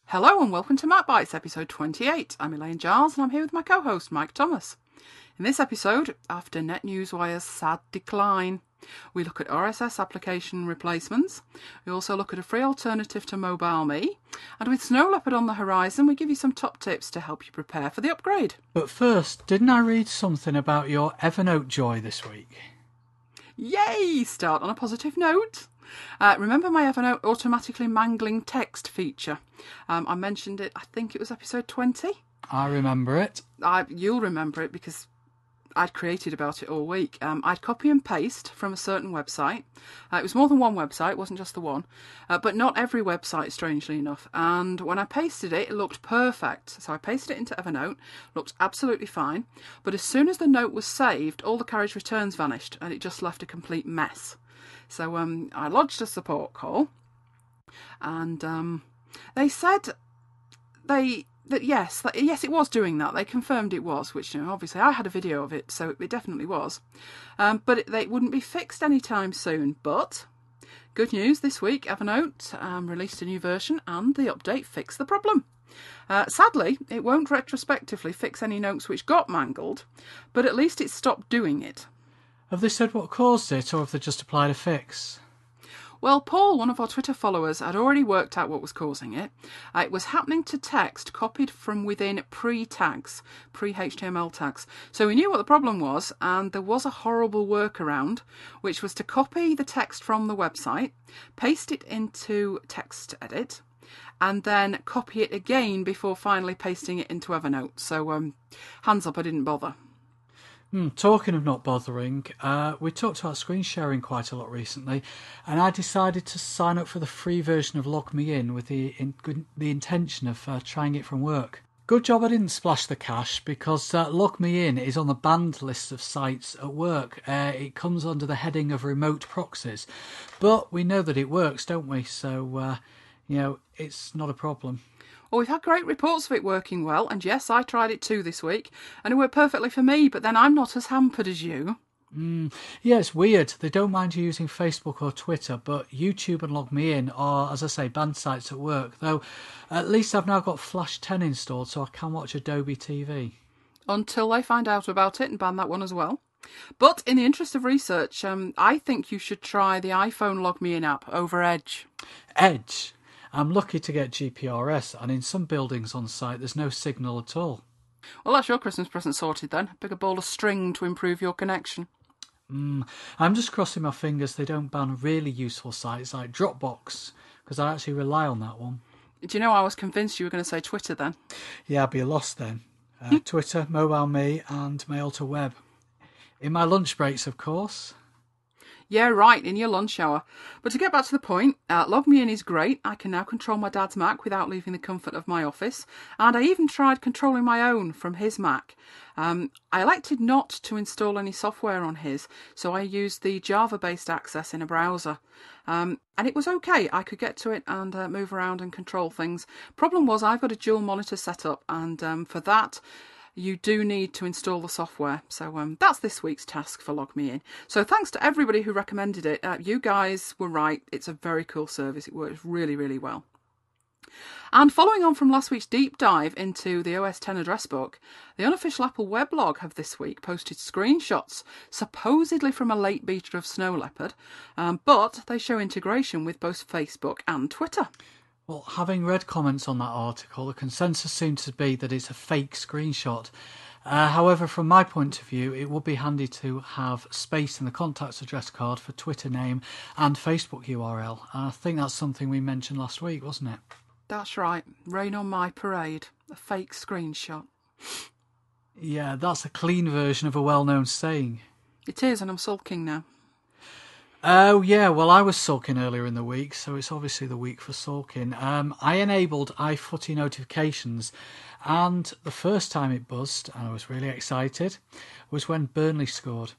Hello and welcome to Mac Bites, episode 28. I'm Elaine Giles and I'm here with my co-host Mike Thomas. In this episode, after NetNewsWire's sad decline, we look at RSS application replacements. We also look at a free alternative to MobileMe. And with Snow Leopard on the horizon, we give you some top tips to help you prepare for the upgrade. But first, didn't I read something about your Evernote joy this week? Yay! Start on a positive note. Remember my Evernote automatically mangling text feature? I mentioned it, I think it was episode 20. I remember it. You'll remember it because I'd created about it all week. I'd copy and paste from a certain website. It was more than one website, it wasn't just the one. But not every website, strangely enough. And when I pasted it, it looked perfect. So I pasted it into Evernote, looked absolutely fine. But as soon as the note was saved, all the carriage returns vanished and it just left a complete mess. So I lodged a support call, and they said yes, it was doing that. They confirmed it was, which obviously I had a video of it, so it definitely was. But it wouldn't be fixed anytime soon. But good news this week, Evernote released a new version, and the update fixed the problem. Sadly, it won't retrospectively fix any notes which got mangled, but at least it stopped doing it. Have they said what caused it, or have they just applied a fix? Well, Paul, one of our Twitter followers, had already worked out what was causing it. It was happening to text copied from within pre-tags, pre-HTML tags. So we knew what the problem was, and there was a horrible workaround, which was to copy the text from the website, paste it into TextEdit, and then copy it again before finally pasting it into Evernote. So hands up, I didn't bother. Talking of not bothering, we talked about screen sharing quite a lot recently, and I decided to sign up for the free version of Log Me In with the intention of trying it from work. Good job I didn't splash the cash, because Log Me In is on the banned list of sites at work. It comes under the heading of remote proxies, but we know that it works, don't we? So, it's not a problem. Well, we've had great reports of it working well, and yes, I tried it too this week, and it worked perfectly for me, but then I'm not as hampered as you. Yeah, it's weird. They don't mind you using Facebook or Twitter, but YouTube and Log Me In are, as I say, banned sites at work, though at least I've now got Flash 10 installed so I can watch Adobe TV. Until they find out about it and ban that one as well. But in the interest of research, I think you should try the iPhone Log Me In app over Edge. Edge? I'm lucky to get GPRS, and in some buildings on site there's no signal at all. Well, that's your Christmas present sorted then. Pick a ball of string to improve your connection. I'm just crossing my fingers they don't ban really useful sites like Dropbox, because I actually rely on that one. Do you know, I was convinced you were going to say Twitter then. Yeah, I'd be lost then. Twitter, MobileMe and Mail to Web. In my lunch breaks, of course. Yeah, right, in your lunch hour. But to get back to the point, Log Me In is great. I can now control my dad's Mac without leaving the comfort of my office. And I even tried controlling my own from his Mac. I elected not to install any software on his, so I used the Java-based access in a browser. And it was okay. I could get to it and move around and control things. Problem was, I've got a dual monitor set up, and for that, you do need to install the software. So that's this week's task for Log Me In. So thanks to everybody who recommended it. You guys were right. It's a very cool service. It works really, really well. And following on from last week's deep dive into the OS X address book, the unofficial Apple weblog have this week posted screenshots, supposedly from a late beta of Snow Leopard, but they show integration with both Facebook and Twitter. Well, having read comments on that article, the consensus seems to be that it's a fake screenshot. However, from my point of view, it would be handy to have space in the contacts address card for Twitter name and Facebook URL. I think that's something we mentioned last week, wasn't it? That's right. Rain on my parade. A fake screenshot. Yeah, that's a clean version of a well-known saying. It is, and I'm sulking now. Oh, yeah, well, I was sulking earlier in the week, so it's obviously the week for sulking. I enabled iFooty notifications, and the first time it buzzed, and I was really excited, was when Burnley scored.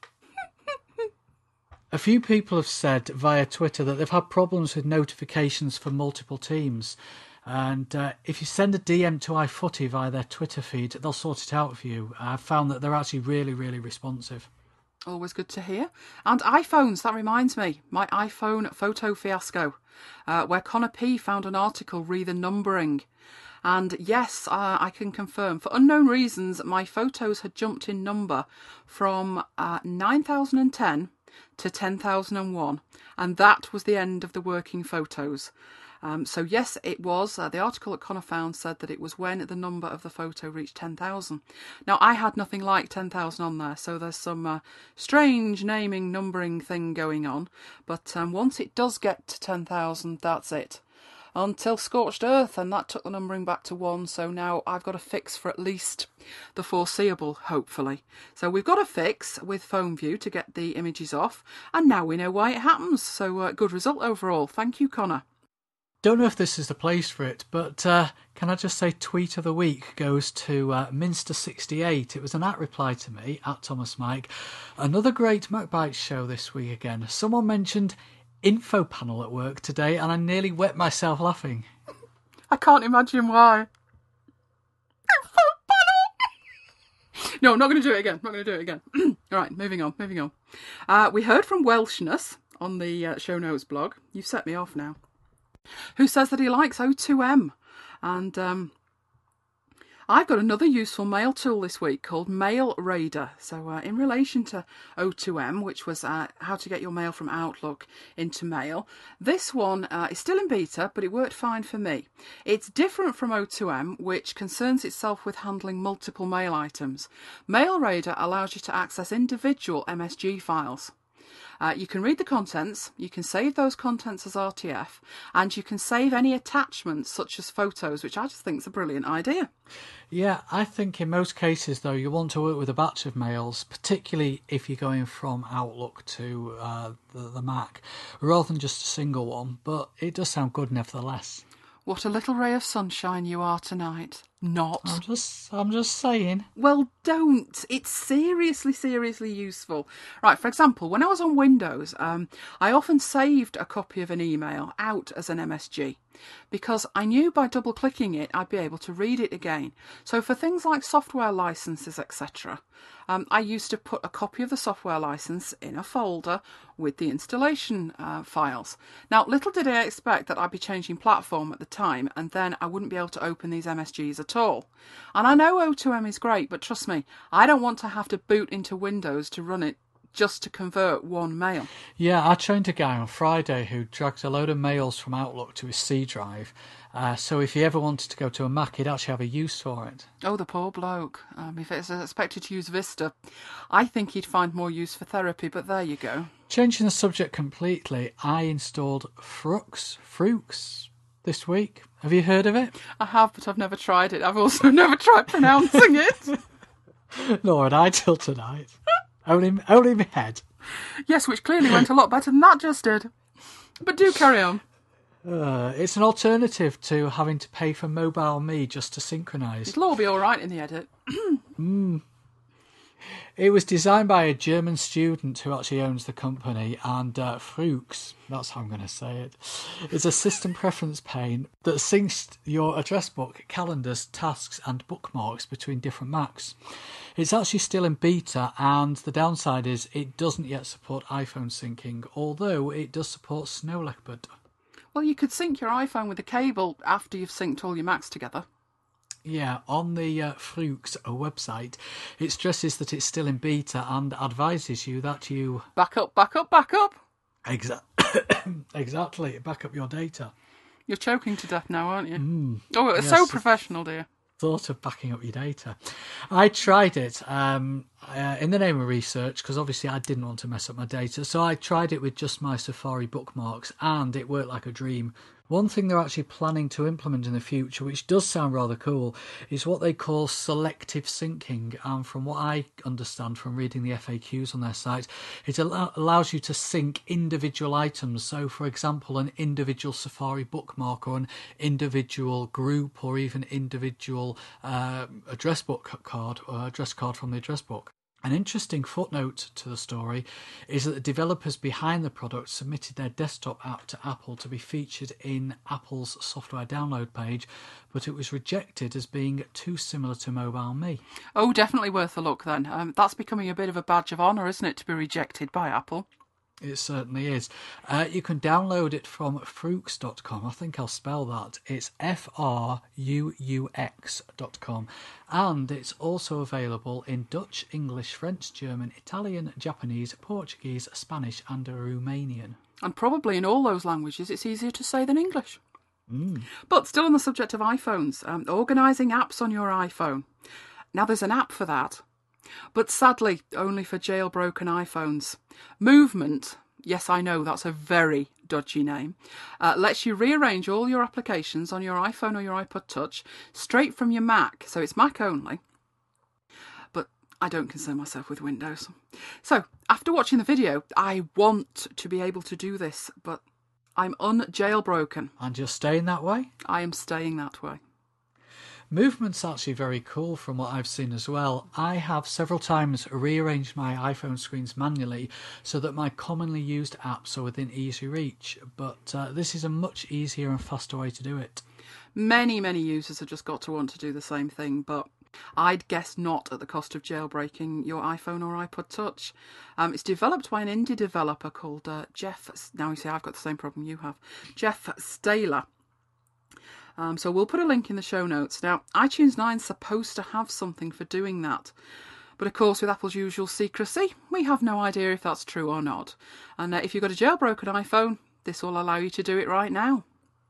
A few people have said via Twitter that they've had problems with notifications for multiple teams, and if you send a DM to iFooty via their Twitter feed, they'll sort it out for you. I've found that they're actually really, really responsive. Always good to hear. And iPhones, that reminds me, my iPhone photo fiasco, where Connor P found an article re the numbering. And yes, I can confirm, for unknown reasons, my photos had jumped in number from 9010 to 10,001. And that was the end of the working photos. So yes, it was. The article that Connor found said that it was when the number of the photo reached 10,000. Now, I had nothing like 10,000 on there, so there's some strange naming, numbering thing going on. But once it does get to 10,000, that's it. Until Scorched Earth, and that took the numbering back to 1, so now I've got a fix for at least the foreseeable, hopefully. So we've got a fix with PhoneView to get the images off, and now we know why it happens, so good result overall. Thank you, Connor. Don't know if this is the place for it, but can I just say tweet of the week goes to Minster68. It was an @reply to me, @ThomasMike. Another great MacBite show this week again. Someone mentioned info panel at work today, and I nearly wet myself laughing. I can't imagine why. Info panel! No, I'm not going to do it again. All right, moving on. We heard from Welshness on the show notes blog. You've set me off now. Who says that he likes O2M. And I've got another useful mail tool this week called Mail Raider. So in relation to O2M, which was how to get your mail from Outlook into Mail, this one is still in beta, but it worked fine for me. It's different from O2M, which concerns itself with handling multiple mail items. Mail Raider allows you to access individual MSG files. You can read the contents, you can save those contents as RTF, and you can save any attachments such as photos, which I just think is a brilliant idea. Yeah, I think in most cases, though, you want to work with a batch of mails, particularly if you're going from Outlook to the Mac, rather than just a single one, but it does sound good nevertheless. What a little ray of sunshine you are tonight. Not. I'm just saying. Well, don't. It's seriously useful. Right, for example, when I was on Windows, I often saved a copy of an email out as an MSG because I knew by double-clicking it I'd be able to read it again. So for things like software licenses, etc., I used to put a copy of the software license in a folder with the installation files. Now, little did I expect that I'd be changing platform at the time, and then I wouldn't be able to open these MSGs at all. And I know O2M is great, but trust me, I don't want to have to boot into Windows to run it just to convert one mail. Yeah, I trained a guy on Friday who dragged a load of mails from Outlook to his C drive. So if he ever wanted to go to a Mac, he'd actually have a use for it. Oh, the poor bloke. If it's expected to use Vista, I think he'd find more use for therapy, but there you go. Changing the subject completely, I installed Frooks this week. Have you heard of it? I have, but I've never tried it. I've also never tried pronouncing it. Nor had I till tonight. Only my head. Yes, which clearly went a lot better than that just did. But do carry on. It's an alternative to having to pay for MobileMe just to synchronise. It'll all be all right in the edit. It was designed by a German student who actually owns the company, and Frooks, that's how I'm going to say it, is a system preference pane that syncs your address book, calendars, tasks and bookmarks between different Macs. It's actually still in beta, and the downside is it doesn't yet support iPhone syncing, although it does support Snow Leopard. Well, you could sync your iPhone with a cable after you've synced all your Macs together. Yeah, on the Frooks website, it stresses that it's still in beta and advises you that you... Back up. Exactly, back up your data. You're choking to death now, aren't you? Oh, it's so professional, dear. Thought of backing up your data. I tried it in the name of research, because obviously I didn't want to mess up my data, so I tried it with just my Safari bookmarks, and it worked like a dream. One thing they're actually planning to implement in the future, which does sound rather cool, is what they call selective syncing. And from what I understand from reading the FAQs on their site, it allows you to sync individual items. So, for example, an individual Safari bookmark or an individual group or even individual address book card or address card from the address book. An interesting footnote to the story is that the developers behind the product submitted their desktop app to Apple to be featured in Apple's software download page, but it was rejected as being too similar to MobileMe. Oh, definitely worth a look then. That's becoming a bit of a badge of honour, isn't it, to be rejected by Apple? It certainly is. You can download it from Frux.com. I think I'll spell that. It's FRUUX.com. And it's also available in Dutch, English, French, German, Italian, Japanese, Portuguese, Spanish and Romanian. And probably in all those languages it's easier to say than English. But still on the subject of iPhones, organising apps on your iPhone. Now there's an app for that. But sadly, only for jailbroken iPhones. Movement, yes, I know, that's a very dodgy name, lets you rearrange all your applications on your iPhone or your iPod Touch straight from your Mac. So it's Mac only. But I don't concern myself with Windows. So, after watching the video, I want to be able to do this, but I'm unjailbroken. And you're staying that way? I am staying that way. Movement's actually very cool from what I've seen as well. I have several times rearranged my iPhone screens manually so that my commonly used apps are within easy reach, but this is a much easier and faster way to do it. Many users have just got to want to do the same thing, but I'd guess not at the cost of jailbreaking your iPhone or iPod Touch. It's developed by an indie developer called Jeff... Now you see, I've got the same problem you have. Jeff Staler. So we'll put a link in the show notes. Now, iTunes 9's supposed to have something for doing that. But of course, with Apple's usual secrecy, we have no idea if that's true or not. And if you've got a jailbroken iPhone, this will allow you to do it right now.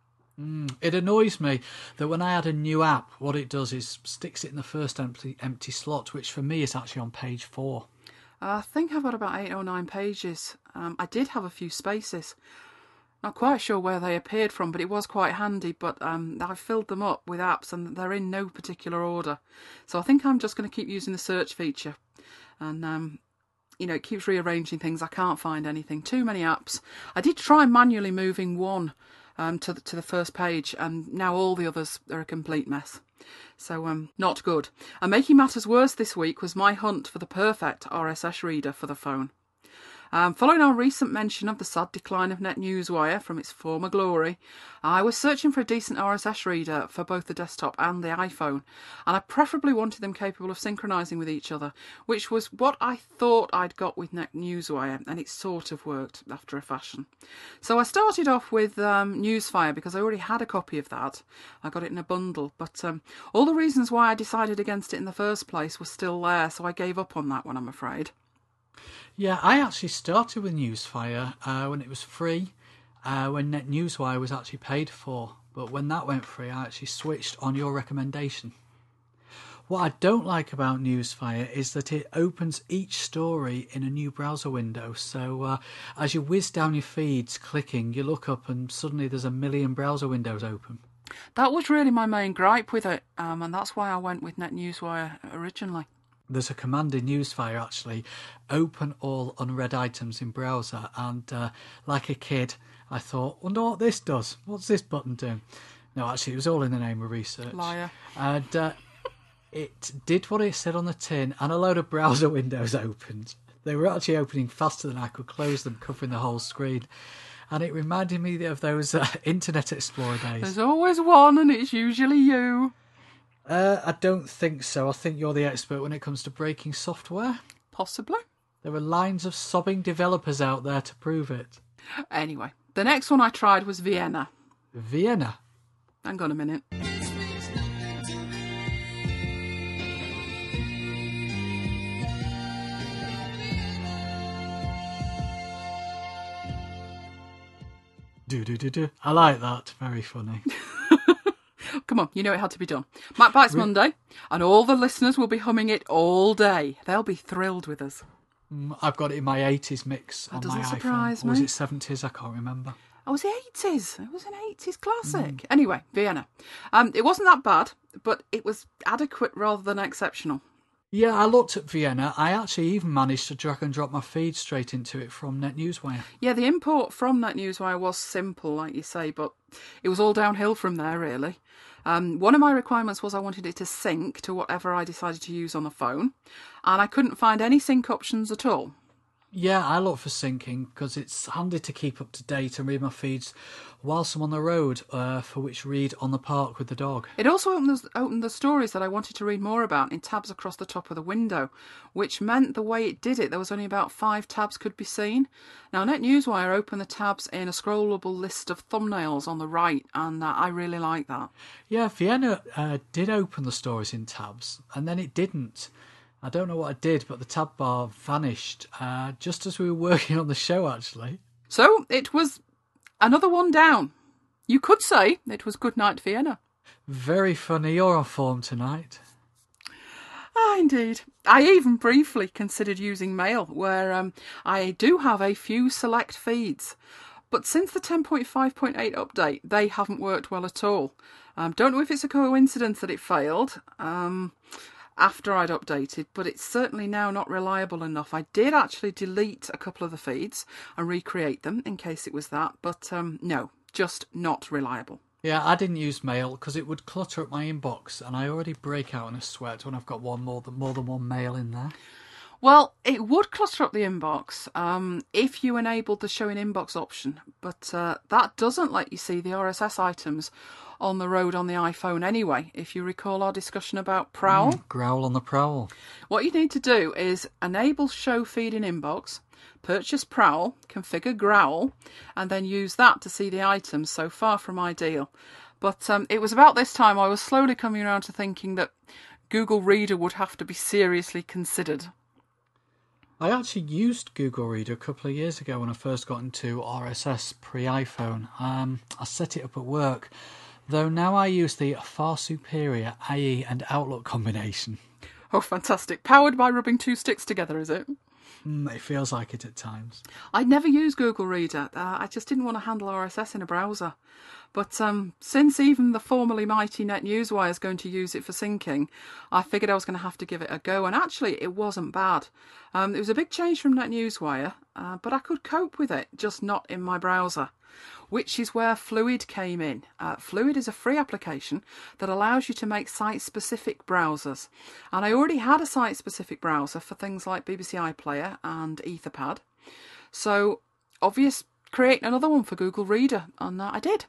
It annoys me that when I add a new app, what it does is sticks it in the first empty slot, which for me is actually on page 4. I think I've got about 8 or 9 pages. I did have a few spaces. Not quite sure where they appeared from, but it was quite handy. But I've filled them up with apps and they're in no particular order. So I think I'm just going to keep using the search feature. And, it keeps rearranging things. I can't find anything. Too many apps. I did try manually moving one to the first page, and now all the others are a complete mess. So, not good. And making matters worse this week was my hunt for the perfect RSS reader for the phone. Following our recent mention of the sad decline of NetNewsWire from its former glory, I was searching for a decent RSS reader for both the desktop and the iPhone, and I preferably wanted them capable of synchronising with each other, which was what I thought I'd got with NetNewsWire, and it sort of worked after a fashion. So I started off with Newsfire because I already had a copy of that. I got it in a bundle, but all the reasons why I decided against it in the first place were still there, so I gave up on that one, I'm afraid. Yeah, I actually started with Newsfire when it was free, when NetNewsWire was actually paid for. But when that went free, I actually switched on your recommendation. What I don't like about Newsfire is that it opens each story in a new browser window. So as you whiz down your feeds clicking, you look up and suddenly there's a million browser windows open. That was really my main gripe with it, and that's why I went with NetNewsWire originally. There's a command in Newsfire, actually, open all unread items in browser. And like a kid, I thought, wonder what this does. What's this button doing? No, actually, it was all in the name of research. Liar. And it did what it said on the tin, and a load of browser windows opened. They were actually opening faster than I could close them, covering the whole screen. And it reminded me of those Internet Explorer days. There's always one, and it's usually you. I don't think so. I think you're the expert when it comes to breaking software. Possibly. There are lines of sobbing developers out there to prove it. Anyway, the next one I tried was Vienna. Vienna? Hang on a minute. Do. I like that. Very funny. Come on, you know it had to be done. Mac Bites Monday, and all the listeners will be humming it all day. They'll be thrilled with us. I've got it in my 80s mix on my iPhone. Surprise me. Or was it 70s? I can't remember. Oh, was it 80s? It was an 80s classic. Anyway, Vienna. It wasn't that bad, but it was adequate rather than exceptional. Yeah, I looked at Vienna. I actually even managed to drag and drop my feed straight into it from NetNewsWire. Yeah, the import from NetNewsWire was simple, like you say, but it was all downhill from there, really. One of my requirements was I wanted it to sync to whatever I decided to use on the phone, and I couldn't find any sync options at all. Yeah, I look for syncing because it's handy to keep up to date and read my feeds whilst I'm on the road, for which read on the park with the dog. It also opened the stories that I wanted to read more about in tabs across the top of the window, which meant the way it did it, there was only about 5 tabs could be seen. Now, NetNewsWire opened the tabs in a scrollable list of thumbnails on the right, and I really like that. Yeah, Vienna did open the stories in tabs, and then it didn't. I don't know what I did, but the tab bar vanished just as we were working on the show, actually. So it was another one down. You could say it was good night, Vienna. Very funny. You're on form tonight. Ah, indeed. I even briefly considered using Mail, where I do have a few select feeds. But since the 10.5.8 update, they haven't worked well at all. Don't know if it's a coincidence that it failed after I'd updated, but it's certainly now not reliable enough. I did actually delete a couple of the feeds and recreate them in case it was that, but no, just not reliable. Yeah, I didn't use Mail because it would clutter up my inbox, and I already break out in a sweat when I've got more than one mail in there. Well, it would clutter up the inbox if you enabled the show in inbox option, but that doesn't let you see the RSS items on the road on the iPhone anyway, if you recall our discussion about Prowl. Growl on the prowl. What you need to do is enable show feed in inbox, purchase Prowl, configure Growl, and then use that to see the items. So far from ideal. But it was about this time I was slowly coming around to thinking that Google Reader would have to be seriously considered. I actually used Google Reader a couple of years ago when I first got into RSS pre-iPhone. I set it up at work, though now I use the far superior IE and Outlook combination. Oh, fantastic. Powered by rubbing 2 sticks together, is it? It feels like it at times. I'd never used Google Reader. I just didn't want to handle RSS in a browser. But since even the formerly mighty NetNewsWire is going to use it for syncing, I figured I was going to have to give it a go. And actually, it wasn't bad. It was a big change from NetNewsWire, but I could cope with it, just not in my browser, which is where Fluid came in. Fluid is a free application that allows you to make site-specific browsers. And I already had a site-specific browser for things like BBC iPlayer and Etherpad. So, obvious, create another one for Google Reader, and I did.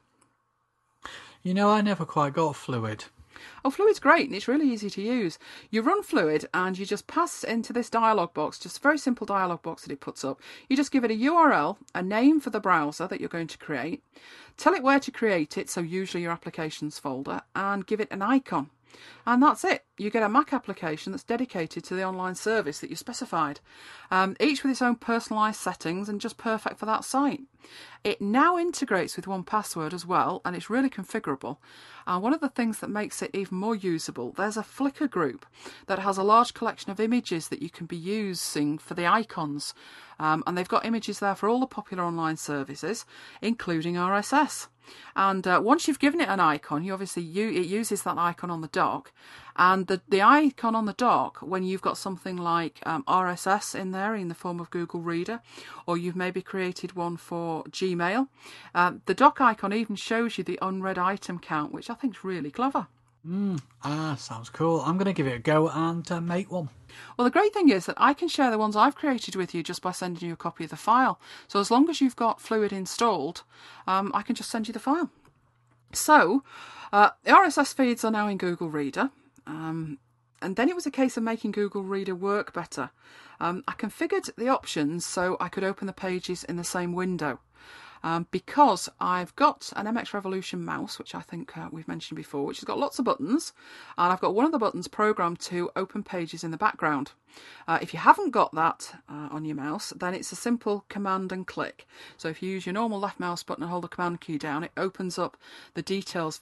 You know, I never quite got Fluid. Oh, Fluid's great and it's really easy to use. You run Fluid and you just pass into this dialog box, just a very simple dialog box that it puts up. You just give it a URL, a name for the browser that you're going to create, tell it where to create it, so usually your applications folder, and give it an icon. And that's it. You get a Mac application that's dedicated to the online service that you specified, each with its own personalised settings and just perfect for that site. It now integrates with 1Password as well, and it's really configurable. And one of the things that makes it even more usable, there's a Flickr group that has a large collection of images that you can be using for the icons. And they've got images there for all the popular online services, including RSS. And once you've given it an icon, it uses that icon on the dock. And the icon on the dock, when you've got something like RSS in there in the form of Google Reader, or you've maybe created one for Gmail, the dock icon even shows you the unread item count, which I think is really clever. Sounds cool. I'm going to give it a go and make one. Well, the great thing is that I can share the ones I've created with you just by sending you a copy of the file. So as long as you've got Fluid installed, I can just send you the file. So, the RSS feeds are now in Google Reader. And then it was a case of making Google Reader work better. I configured the options so I could open the pages in the same window. Because I've got an MX Revolution mouse, which I think we've mentioned before, which has got lots of buttons, and I've got one of the buttons programmed to open pages in the background. If you haven't got that on your mouse, then it's a simple command and click. So if you use your normal left mouse button and hold the command key down, it opens up the details view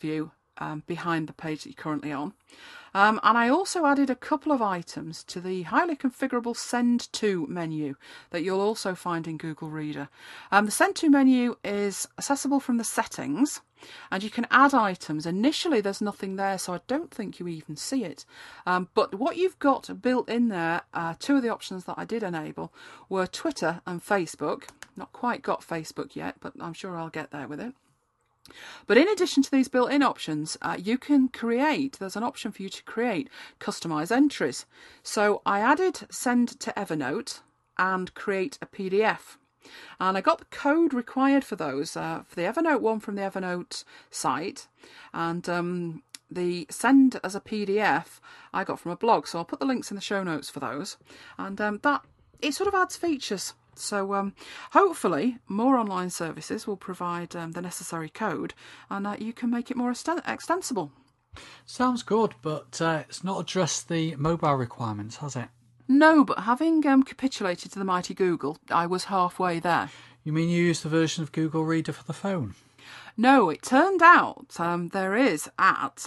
behind the page that you're currently on. And I also added a couple of items to the highly configurable Send To menu that you'll also find in Google Reader. The Send To menu is accessible from the settings, and you can add items. Initially there's nothing there, so I don't think you even see it. But what you've got built in there, two of the options that I did enable were Twitter and Facebook. Not quite got Facebook yet, but I'm sure I'll get there with it. But in addition to these built-in options, you can there's an option for you to create customized entries. So I added Send to Evernote and Create a PDF. And I got the code required for those, for the Evernote one from the Evernote site, and the Send as a PDF I got from a blog. So I'll put the links in the show notes for those. And that, it sort of adds features. So hopefully more online services will provide the necessary code, and you can make it more extensible. Sounds good, but it's not addressed the mobile requirements, has it? No, but having capitulated to the mighty Google, I was halfway there. You mean you use the version of Google Reader for the phone? No, it turned out there is at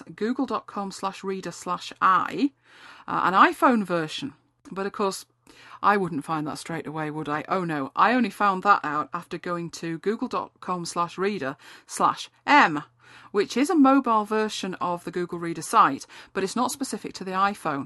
google.com/reader/I an iPhone version, but of course I wouldn't find that straight away, would I? Oh no, I only found that out after going to google.com/reader/M, which is a mobile version of the Google Reader site, but it's not specific to the iPhone.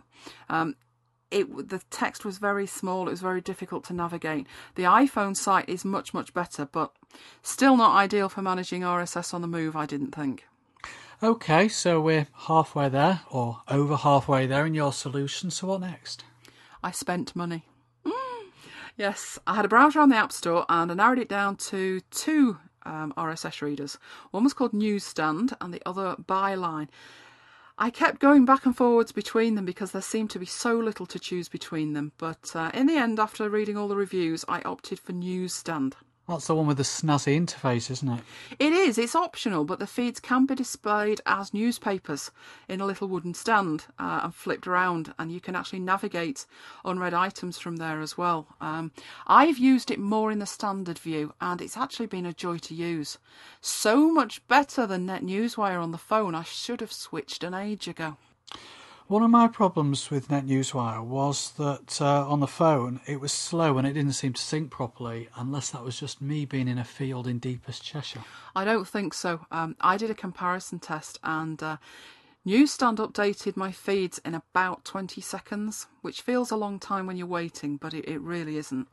The text was very small, it was very difficult to navigate. The iPhone site is much, much better, but still not ideal for managing RSS on the move, I didn't think. Okay, so we're halfway there, or over halfway there in your solution, so what next? I spent money. Yes, I had a browser on the App Store and I narrowed it down to two RSS readers. One was called Newsstand and the other Byline. I kept going back and forwards between them because there seemed to be so little to choose between them. But in the end, after reading all the reviews, I opted for Newsstand. That's the one with the snazzy interface, isn't it? It is. It's optional, but the feeds can be displayed as newspapers in a little wooden stand and flipped around, and you can actually navigate unread items from there as well. I've used it more in the standard view, and it's actually been a joy to use. So much better than NetNewsWire on the phone. I should have switched an age ago. One of my problems with NetNewsWire was that on the phone it was slow and it didn't seem to sync properly, unless that was just me being in a field in deepest Cheshire. I don't think so. I did a comparison test and Newsstand updated my feeds in about 20 seconds, which feels a long time when you're waiting, but it really isn't.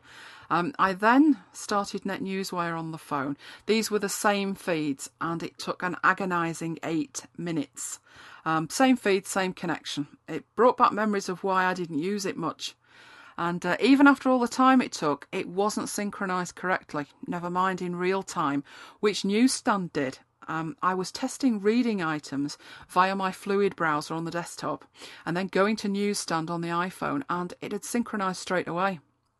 I then started NetNewsWire on the phone. These were the same feeds and it took an agonising 8 minutes. Same feed, same connection. It brought back memories of why I didn't use it much. And even after all the time it took, it wasn't synchronised correctly, never mind in real time, which Newsstand did. I was testing reading items via my Fluid browser on the desktop and then going to Newsstand on the iPhone, and it had synchronised straight away.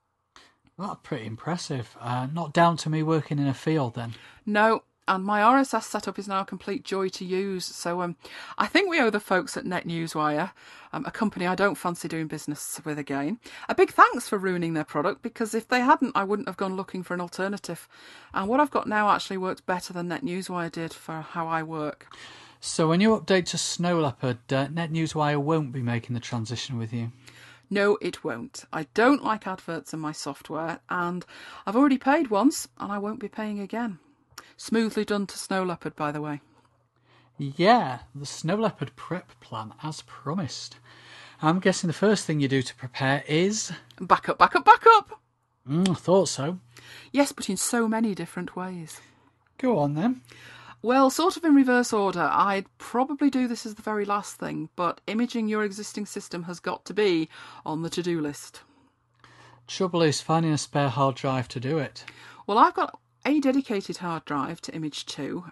That's pretty impressive. Not down to me working in a field then. No. And my RSS setup is now a complete joy to use. So I think we owe the folks at NetNewsWire, a company I don't fancy doing business with again, a big thanks for ruining their product, because if they hadn't, I wouldn't have gone looking for an alternative. And what I've got now actually works better than NetNewsWire did for how I work. So when you update to Snow Leopard, NetNewsWire won't be making the transition with you? No, it won't. I don't like adverts in my software, and I've already paid once, and I won't be paying again. Smoothly done to Snow Leopard, by the way. Yeah, the Snow Leopard prep plan, as promised. I'm guessing the first thing you do to prepare is... Back up, back up, back up! I thought so. Yes, but in so many different ways. Go on then. Well, sort of in reverse order. I'd probably do this as the very last thing, but imaging your existing system has got to be on the to-do list. Trouble is finding a spare hard drive to do it. Well, I've got a dedicated hard drive to Image 2,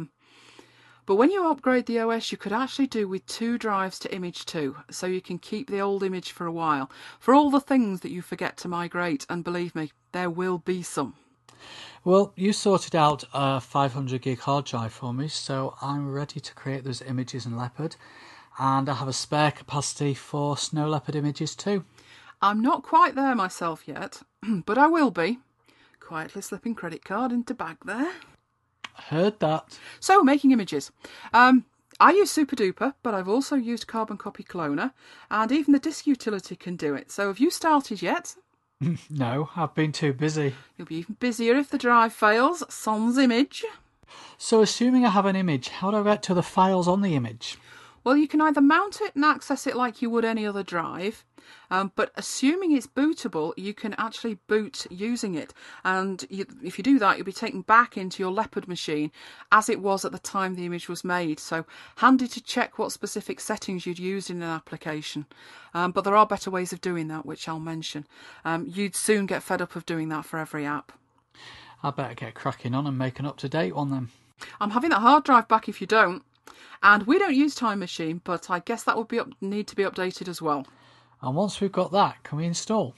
but when you upgrade the OS you could actually do with 2 drives to Image 2, so you can keep the old image for a while, for all the things that you forget to migrate, and believe me, there will be some. Well, you sorted out a 500 gig hard drive for me, so I'm ready to create those images in Leopard, and I have a spare capacity for Snow Leopard images too. I'm not quite there myself yet, but I will be. Quietly slipping credit card into bag there. Heard that. So, making images. I use SuperDuper, but I've also used Carbon Copy Cloner, and even the disk utility can do it. So have you started yet? No, I've been too busy. You'll be even busier if the drive fails. Sans image. So assuming I have an image, how do I get to the files on the image? Well, you can either mount it and access it like you would any other drive, but assuming it's bootable, you can actually boot using it. And if you do that, you'll be taken back into your Leopard machine as it was at the time the image was made. So handy to check what specific settings you'd used in an application. But there are better ways of doing that, which I'll mention. You'd soon get fed up of doing that for every app. I better get cracking on and make an up-to-date one then. I'm having that hard drive back if you don't. And we don't use Time Machine, but I guess that would need to be updated as well. And once we've got that, can we install?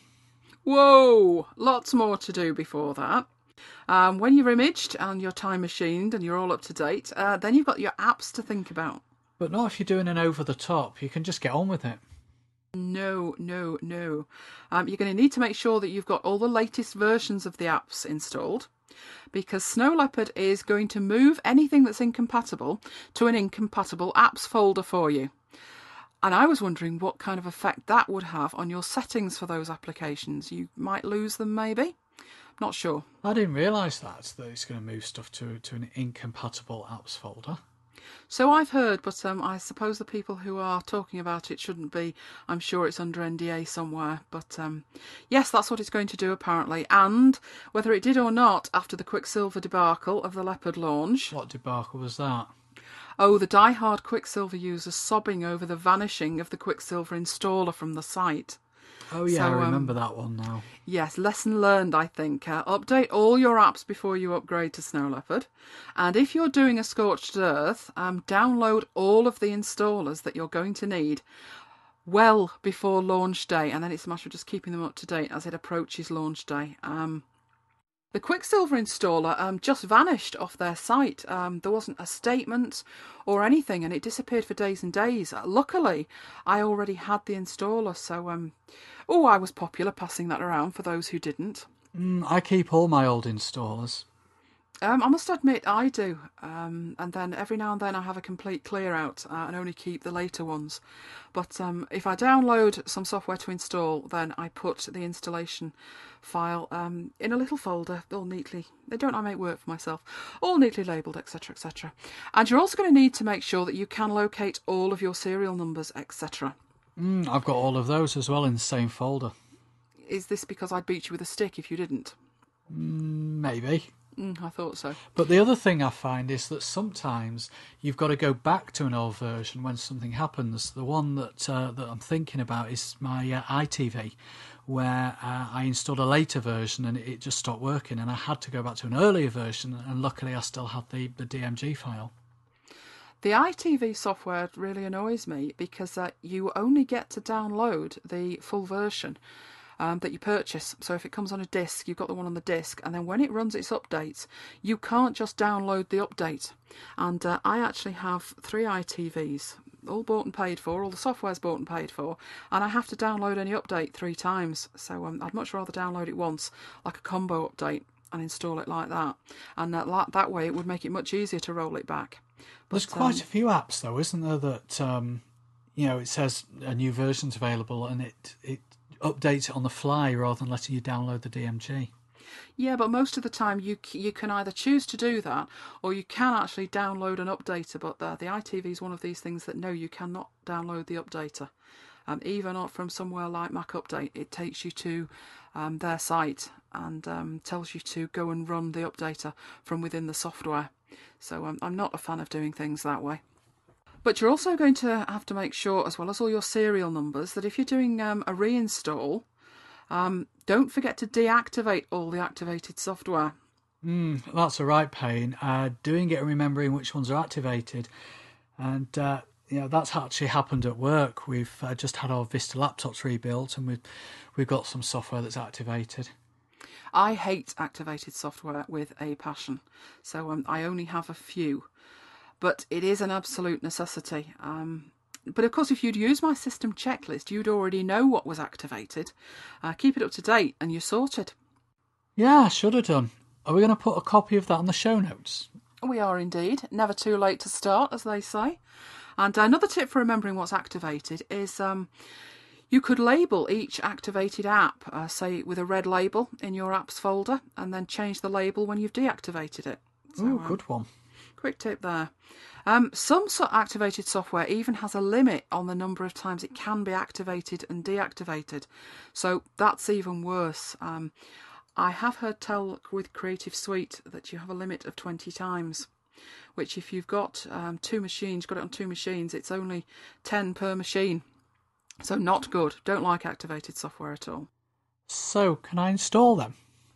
Whoa! Lots more to do before that. When you're imaged and you're time machined and you're all up to date, then you've got your apps to think about. But not if you're doing an over-the-top. You can just get on with it. No. You're going to need to make sure that you've got all the latest versions of the apps installed, because Snow Leopard is going to move anything that's incompatible to an incompatible apps folder for you. And I was wondering what kind of effect that would have on your settings for those applications. You might lose them, maybe? Not sure. I didn't realise that it's going to move stuff to an incompatible apps folder. So I've heard, but I suppose the people who are talking about it shouldn't be. I'm sure it's under NDA somewhere. But yes, that's what it's going to do apparently. And whether it did or not, after the Quicksilver debacle of the Leopard launch... What debacle was that? Oh, the die-hard Quicksilver users sobbing over the vanishing of the Quicksilver installer from the site. Oh yeah, I remember that one now. Yes, lesson learned, I think. Update all your apps before you upgrade to Snow Leopard. And if you're doing a scorched earth, download all of the installers that you're going to need well before launch day. And then it's a matter of just keeping them up to date as it approaches launch day. The Quicksilver installer just vanished off their site. There wasn't a statement or anything, and it disappeared for days and days. Luckily, I already had the installer, so I was popular passing that around for those who didn't. I keep all my old installers. I must admit I do, and then every now and then I have a complete clear out and only keep the later ones. But if I download some software to install, then I put the installation file in a little folder, all neatly. Don't I make work for myself? All neatly labelled, etc, etc. And you're also going to need to make sure that you can locate all of your serial numbers, etc. I've got all of those as well in the same folder. Is this because I'd beat you with a stick if you didn't? Maybe. I thought so. But the other thing I find is that sometimes you've got to go back to an old version when something happens. The one that I'm thinking about is my iTV, where I installed a later version and it just stopped working, and I had to go back to an earlier version, and luckily I still had the DMG file. The iTV software really annoys me because you only get to download the full version that you purchase. So if it comes on a disc, you've got the one on the disc, and then when it runs its updates, you can't just download the update. And I actually have 3 iTVs, all bought and paid for, all the software's bought and paid for, and I have to download any update 3 times. So I'd much rather download it once, like a combo update, and install it like that. And that way it would make it much easier to roll it back. But, there's quite a few apps though, isn't there, that it says a new version's available and it update it on the fly rather than letting you download the DMG. Yeah, but most of the time you can either choose to do that or you can actually download an updater. But the iTV is one of these things that no, you cannot download the updater. Even not from somewhere like Mac Update. It takes you to their site and tells you to go and run the updater from within the software. So I'm not a fan of doing things that way. But you're also going to have to make sure, as well as all your serial numbers, that if you're doing a reinstall, don't forget to deactivate all the activated software. That's a right pain. Doing it and remembering which ones are activated. And, that's actually happened at work. We've just had our Vista laptops rebuilt and we've got some software that's activated. I hate activated software with a passion. So I only have a few. But it is an absolute necessity. But of course, if you'd use my system checklist, you'd already know what was activated. Keep it up to date and you're sorted. Yeah, I should have done. Are we going to put a copy of that on the show notes? We are indeed. Never too late to start, as they say. And another tip for remembering what's activated is you could label each activated app, say with a red label in your apps folder, and then change the label when you've deactivated it. So, Ooh, good one. Quick tip there. Some activated software even has a limit on the number of times it can be activated and deactivated. So that's even worse. I have heard tell with Creative Suite that you have a limit of 20 times, which if you've got two machines, got it on two machines, it's only 10 per machine. So not good. Don't like activated software at all. So, can I install them?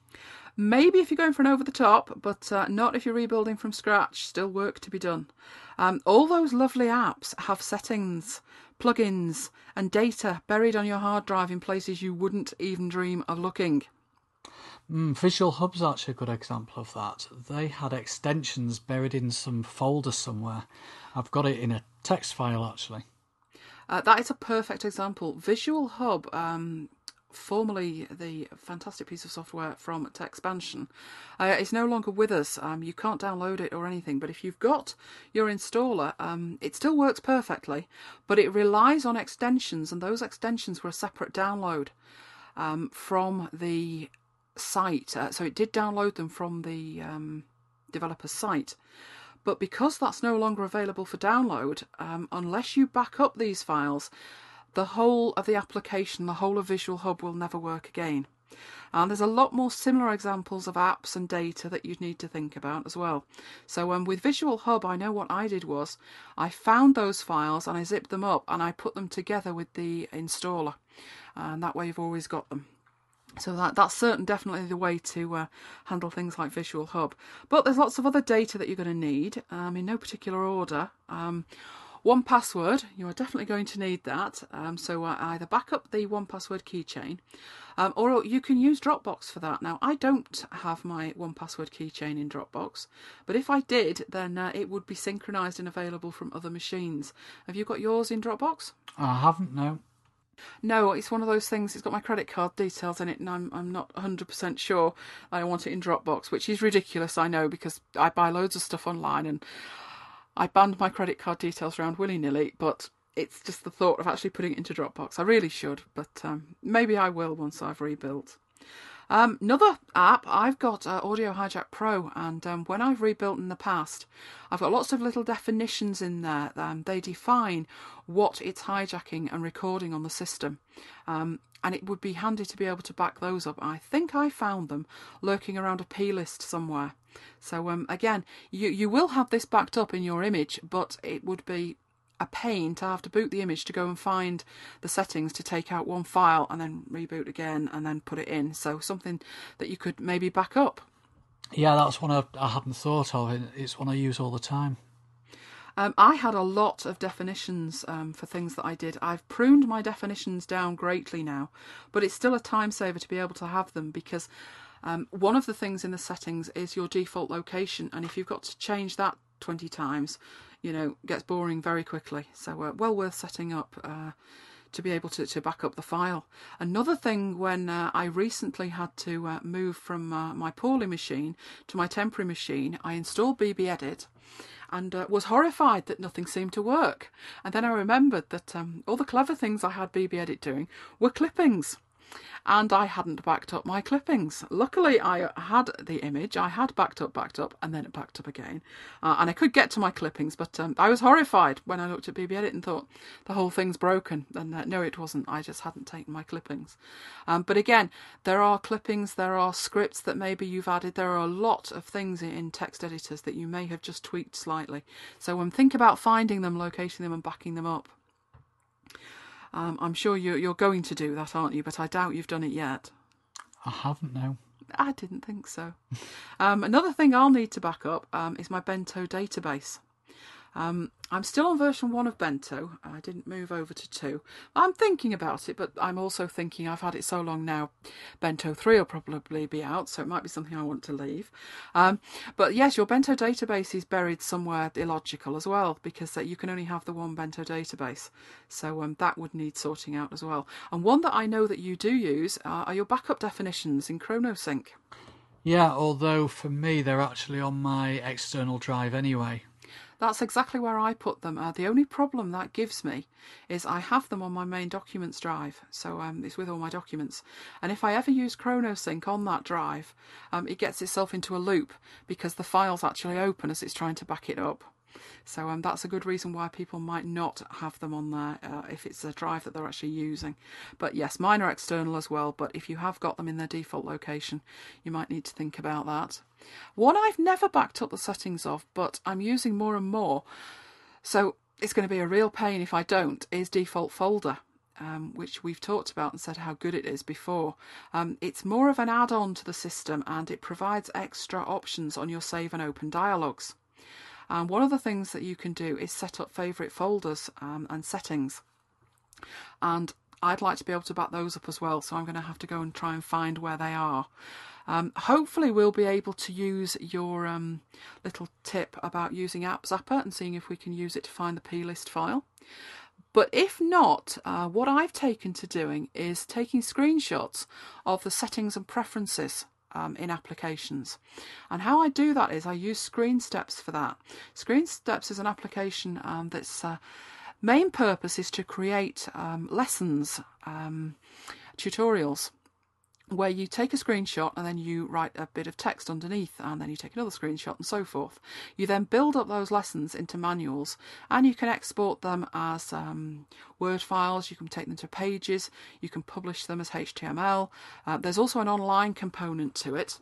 Maybe if you're going for an over-the-top, but not if you're rebuilding from scratch. Still work to be done. All those lovely apps have settings, plugins, and data buried on your hard drive in places you wouldn't even dream of looking. Visual Hub's actually a good example of that. They had extensions buried in some folder somewhere. I've got it in a text file, actually. That is a perfect example. Visual Hub, formerly the fantastic piece of software from TechSpansion, is no longer with us. You can't download it or anything, but if you've got your installer, it still works perfectly, but it relies on extensions, and those extensions were a separate download from the site. So it did download them from the developer's site. But because that's no longer available for download, unless you back up these files, the whole of the application, the whole of Visual Hub will never work again. And there's a lot more similar examples of apps and data that you'd need to think about as well. So with Visual Hub, I know what I did was I found those files and I zipped them up and I put them together with the installer. And that way you've always got them. So that's definitely the way to handle things like Visual Hub. But there's lots of other data that you're going to need in no particular order. 1Password, you are definitely going to need that. So either back up the 1Password keychain or you can use Dropbox for that. Now, I don't have my 1Password keychain in Dropbox, but if I did, then it would be synchronized and available from other machines. Have you got yours in Dropbox? I haven't, no. No, it's one of those things, it's got my credit card details in it and I'm not 100% sure I want it in Dropbox, which is ridiculous, I know, because I buy loads of stuff online and I banned my credit card details around willy-nilly, but it's just the thought of actually putting it into Dropbox. I really should, but maybe I will once I've rebuilt. Another app, I've got Audio Hijack Pro, and when I've rebuilt in the past, I've got lots of little definitions in there. They define what it's hijacking and recording on the system, and it would be handy to be able to back those up. I think I found them lurking around a plist somewhere. So again, you will have this backed up in your image, but it would be a pain to have to boot the image to go and find the settings to take out one file and then reboot again and then put it in. So something that you could maybe back up. Yeah, that's one I hadn't thought of. It's one I use all the time. I had a lot of definitions for things that I did. I've pruned my definitions down greatly now, but it's still a time saver to be able to have them because one of the things in the settings is your default location, and if you've got to change that 20 times, it gets boring very quickly. So well worth setting up to be able to back up the file. Another thing, when I recently had to move from my poorly machine to my temporary machine, I installed BBEdit and was horrified that nothing seemed to work. And then I remembered that all the clever things I had BBEdit doing were clippings. And I hadn't backed up my clippings. Luckily, I had the image, I had backed up, and then it backed up again. And I could get to my clippings, but I was horrified when I looked at BBEdit and thought the whole thing's broken. And no, it wasn't. I just hadn't taken my clippings. But again, there are clippings, there are scripts that maybe you've added. There are a lot of things in text editors that you may have just tweaked slightly. So think about finding them, locating them, and backing them up. I'm sure you're going to do that, aren't you? But I doubt you've done it yet. I haven't, no. I didn't think so. Another thing I'll need to back up is my Bento database. I'm still on version 1 of Bento. I didn't move over to 2. I'm thinking about it, but I'm also thinking I've had it so long now. Bento 3 will probably be out, so it might be something I want to leave. But yes, your Bento database is buried somewhere illogical as well, because you can only have the one Bento database. So that would need sorting out as well. And one that I know that you do use are your backup definitions in ChronoSync. Yeah, although for me they're actually on my external drive anyway. That's exactly where I put them. The only problem that gives me is I have them on my main documents drive, so it's with all my documents. And if I ever use ChronoSync on that drive, it gets itself into a loop because the files actually open as it's trying to back it up. So that's a good reason why people might not have them on there if it's a drive that they're actually using. But yes, mine are external as well, but if you have got them in their default location, you might need to think about that. One I've never backed up the settings of, but I'm using more and more, so it's going to be a real pain if I don't, is Default Folder. Which we've talked about and said how good it is before. It's more of an add-on to the system, and it provides extra options on your save and open dialogues. And one of the things that you can do is set up favourite folders and settings. And I'd like to be able to back those up as well, so I'm going to have to go and try and find where they are. Hopefully we'll be able to use your little tip about using App Zapper and seeing if we can use it to find the plist file. But if not, what I've taken to doing is taking screenshots of the settings and preferences in applications. And how I do that is I use ScreenSteps for that. ScreenSteps is an application that's main purpose is to create lessons, tutorials, where you take a screenshot and then you write a bit of text underneath, and then you take another screenshot and so forth. You then build up those lessons into manuals, and you can export them as Word files, you can take them to pages, you can publish them as HTML. There's also an online component to it,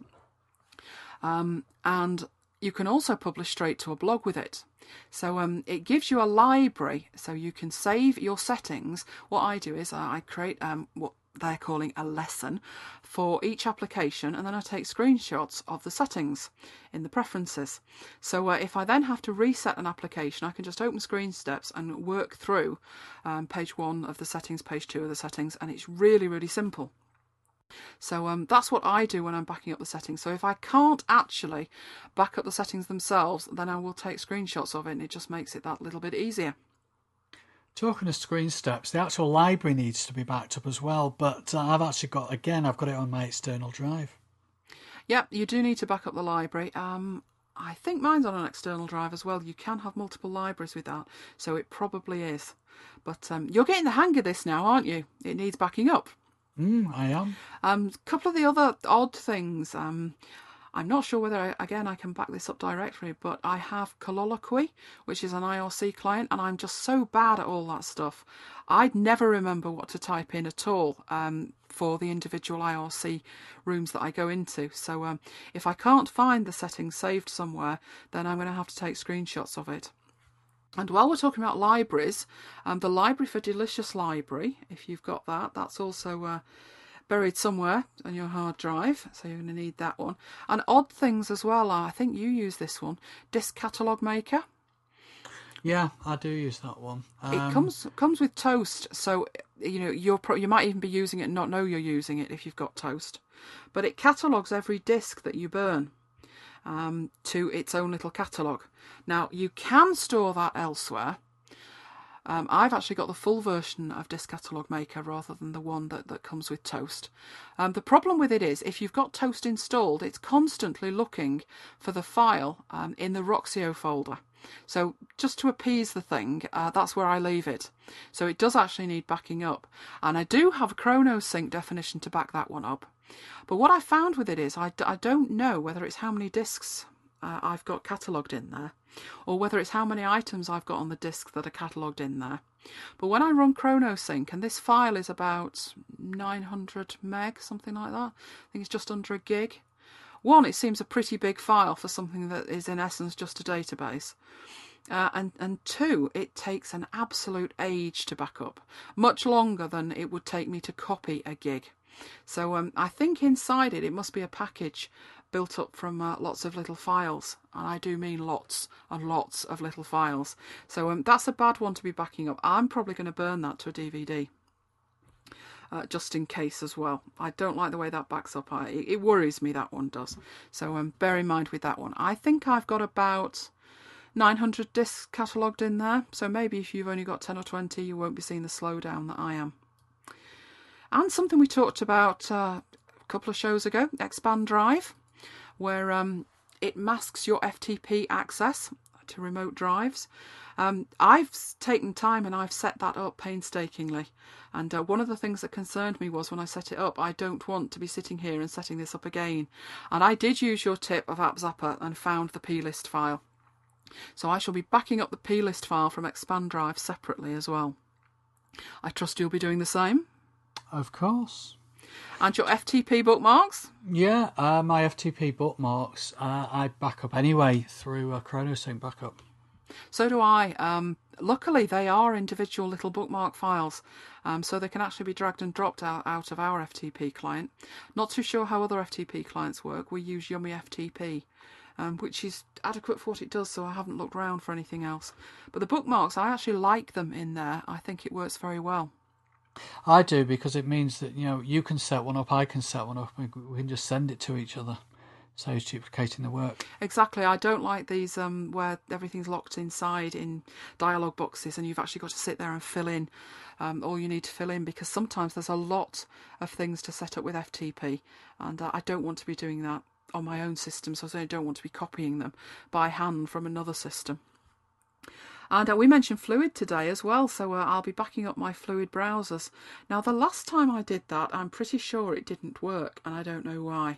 and you can also publish straight to a blog with it. So it gives you a library, so you can save your settings. What I do is I create what they're calling a lesson for each application, and then I take screenshots of the settings in the preferences. So if I then have to reset an application, I can just open ScreenSteps and work through page 1 of the settings, page 2 of the settings, and it's really, really simple. So that's what I do when I'm backing up the settings. So if I can't actually back up the settings themselves, then I will take screenshots of it, and it just makes it that little bit easier. Talking of ScreenSteps, the actual library needs to be backed up as well, but I've got it on my external drive. Yep, you do need to back up the library. I think mine's on an external drive as well. You can have multiple libraries with that, so it probably is. But you're getting the hang of this now, aren't you? It needs backing up. I am. A couple of the other odd things. I'm not sure whether, I can back this up directly, but I have Colloquy, which is an IRC client, and I'm just so bad at all that stuff. I'd never remember what to type in at all for the individual IRC rooms that I go into. So if I can't find the settings saved somewhere, then I'm going to have to take screenshots of it. And while we're talking about libraries, the Library for Delicious Library, if you've got that, that's also buried somewhere on your hard drive, so you're going to need that one. And odd things as well, I think you use this one, Disk Catalog Maker. Yeah, I do use that one. It comes with Toast, so you know you might even be using it and not know you're using it if you've got Toast. But it catalogues every disk that you burn to its own little catalogue. Now you can store that elsewhere. I've actually got the full version of Disk Catalog Maker rather than the one that comes with Toast. The problem with it is if you've got Toast installed, it's constantly looking for the file in the Roxio folder. So just to appease the thing, that's where I leave it. So it does actually need backing up. And I do have a ChronoSync definition to back that one up. But what I found with it is I don't know whether it's how many disks I've got catalogued in there, or whether it's how many items I've got on the disk that are catalogued in there. But when I run ChronoSync, and this file is about 900 meg, something like that, I think it's just under a gig. One, it seems a pretty big file for something that is in essence just a database. And two, it takes an absolute age to back up, much longer than it would take me to copy a gig. So I think inside it must be a package built up from lots of little files, and I do mean lots and lots of little files. So that's a bad one to be backing up. I'm probably going to burn that to a DVD. Just in case as well. I don't like the way that backs up. It worries me, that one does. So bear in mind with that one. I think I've got about 900 discs catalogued in there. So maybe if you've only got 10 or 20, you won't be seeing the slowdown that I am. And something we talked about a couple of shows ago, Expand Drive. where it masks your FTP access to remote drives. I've taken time and I've set that up painstakingly. And one of the things that concerned me was when I set it up, I don't want to be sitting here and setting this up again. And I did use your tip of AppZapper and found the plist file. So I shall be backing up the plist file from Expand Drive separately as well. I trust you'll be doing the same. Of course. And your FTP bookmarks? Yeah, my FTP bookmarks I back up anyway through ChronoSync backup. So do I. Luckily, they are individual little bookmark files, so they can actually be dragged and dropped out of our FTP client. Not too sure how other FTP clients work. We use Yummy FTP, which is adequate for what it does, so I haven't looked around for anything else. But the bookmarks, I actually like them in there. I think it works very well. I do, because it means that, you know, you can set one up, I can set one up, we can just send it to each other. Saves duplicating the work. Exactly. I don't like these where everything's locked inside in dialog boxes and you've actually got to sit there and fill in all you need to fill in, because sometimes there's a lot of things to set up with FTP, and I don't want to be doing that on my own system, so I don't want to be copying them by hand from another system. And we mentioned Fluid today as well, so I'll be backing up my Fluid browsers. Now, the last time I did that, I'm pretty sure it didn't work, and I don't know why.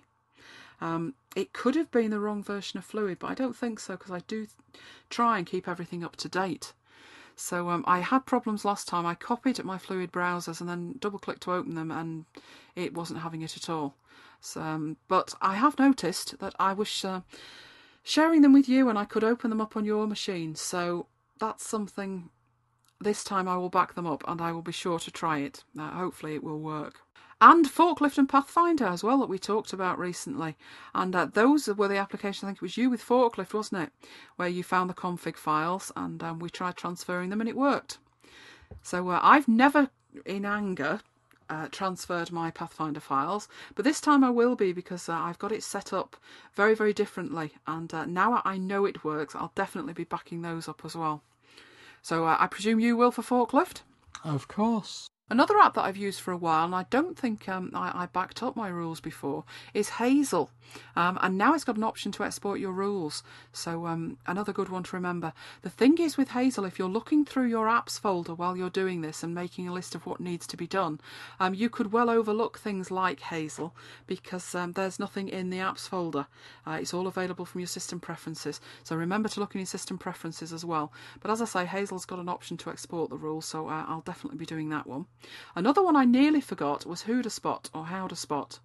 It could have been the wrong version of Fluid, but I don't think so, because I do try and keep everything up to date. So I had problems last time. I copied my Fluid browsers and then double-clicked to open them, and it wasn't having it at all. So, but I have noticed that I was sharing them with you, and I could open them up on your machine. So that's something. This time I will back them up, and I will be sure to try it. Hopefully it will work. And Forklift and Pathfinder as well, that we talked about recently. And those were the applications, I think it was you with Forklift, wasn't it? Where you found the config files, and we tried transferring them and it worked. So I've never, in anger, transferred my Pathfinder files. But this time I will be, because I've got it set up very, very differently. And now I know it works, I'll definitely be backing those up as well. So I presume you will for Forklift? Of course. Another app that I've used for a while, and I don't think I backed up my rules before, is Hazel. And now it's got an option to export your rules. So another good one to remember. The thing is with Hazel, if you're looking through your apps folder while you're doing this and making a list of what needs to be done, you could well overlook things like Hazel, because there's nothing in the apps folder. It's all available from your system preferences. So remember to look in your system preferences as well. But as I say, Hazel's got an option to export the rules, so I'll definitely be doing that one. Another one I nearly forgot was Whodaspot or Howdaspot.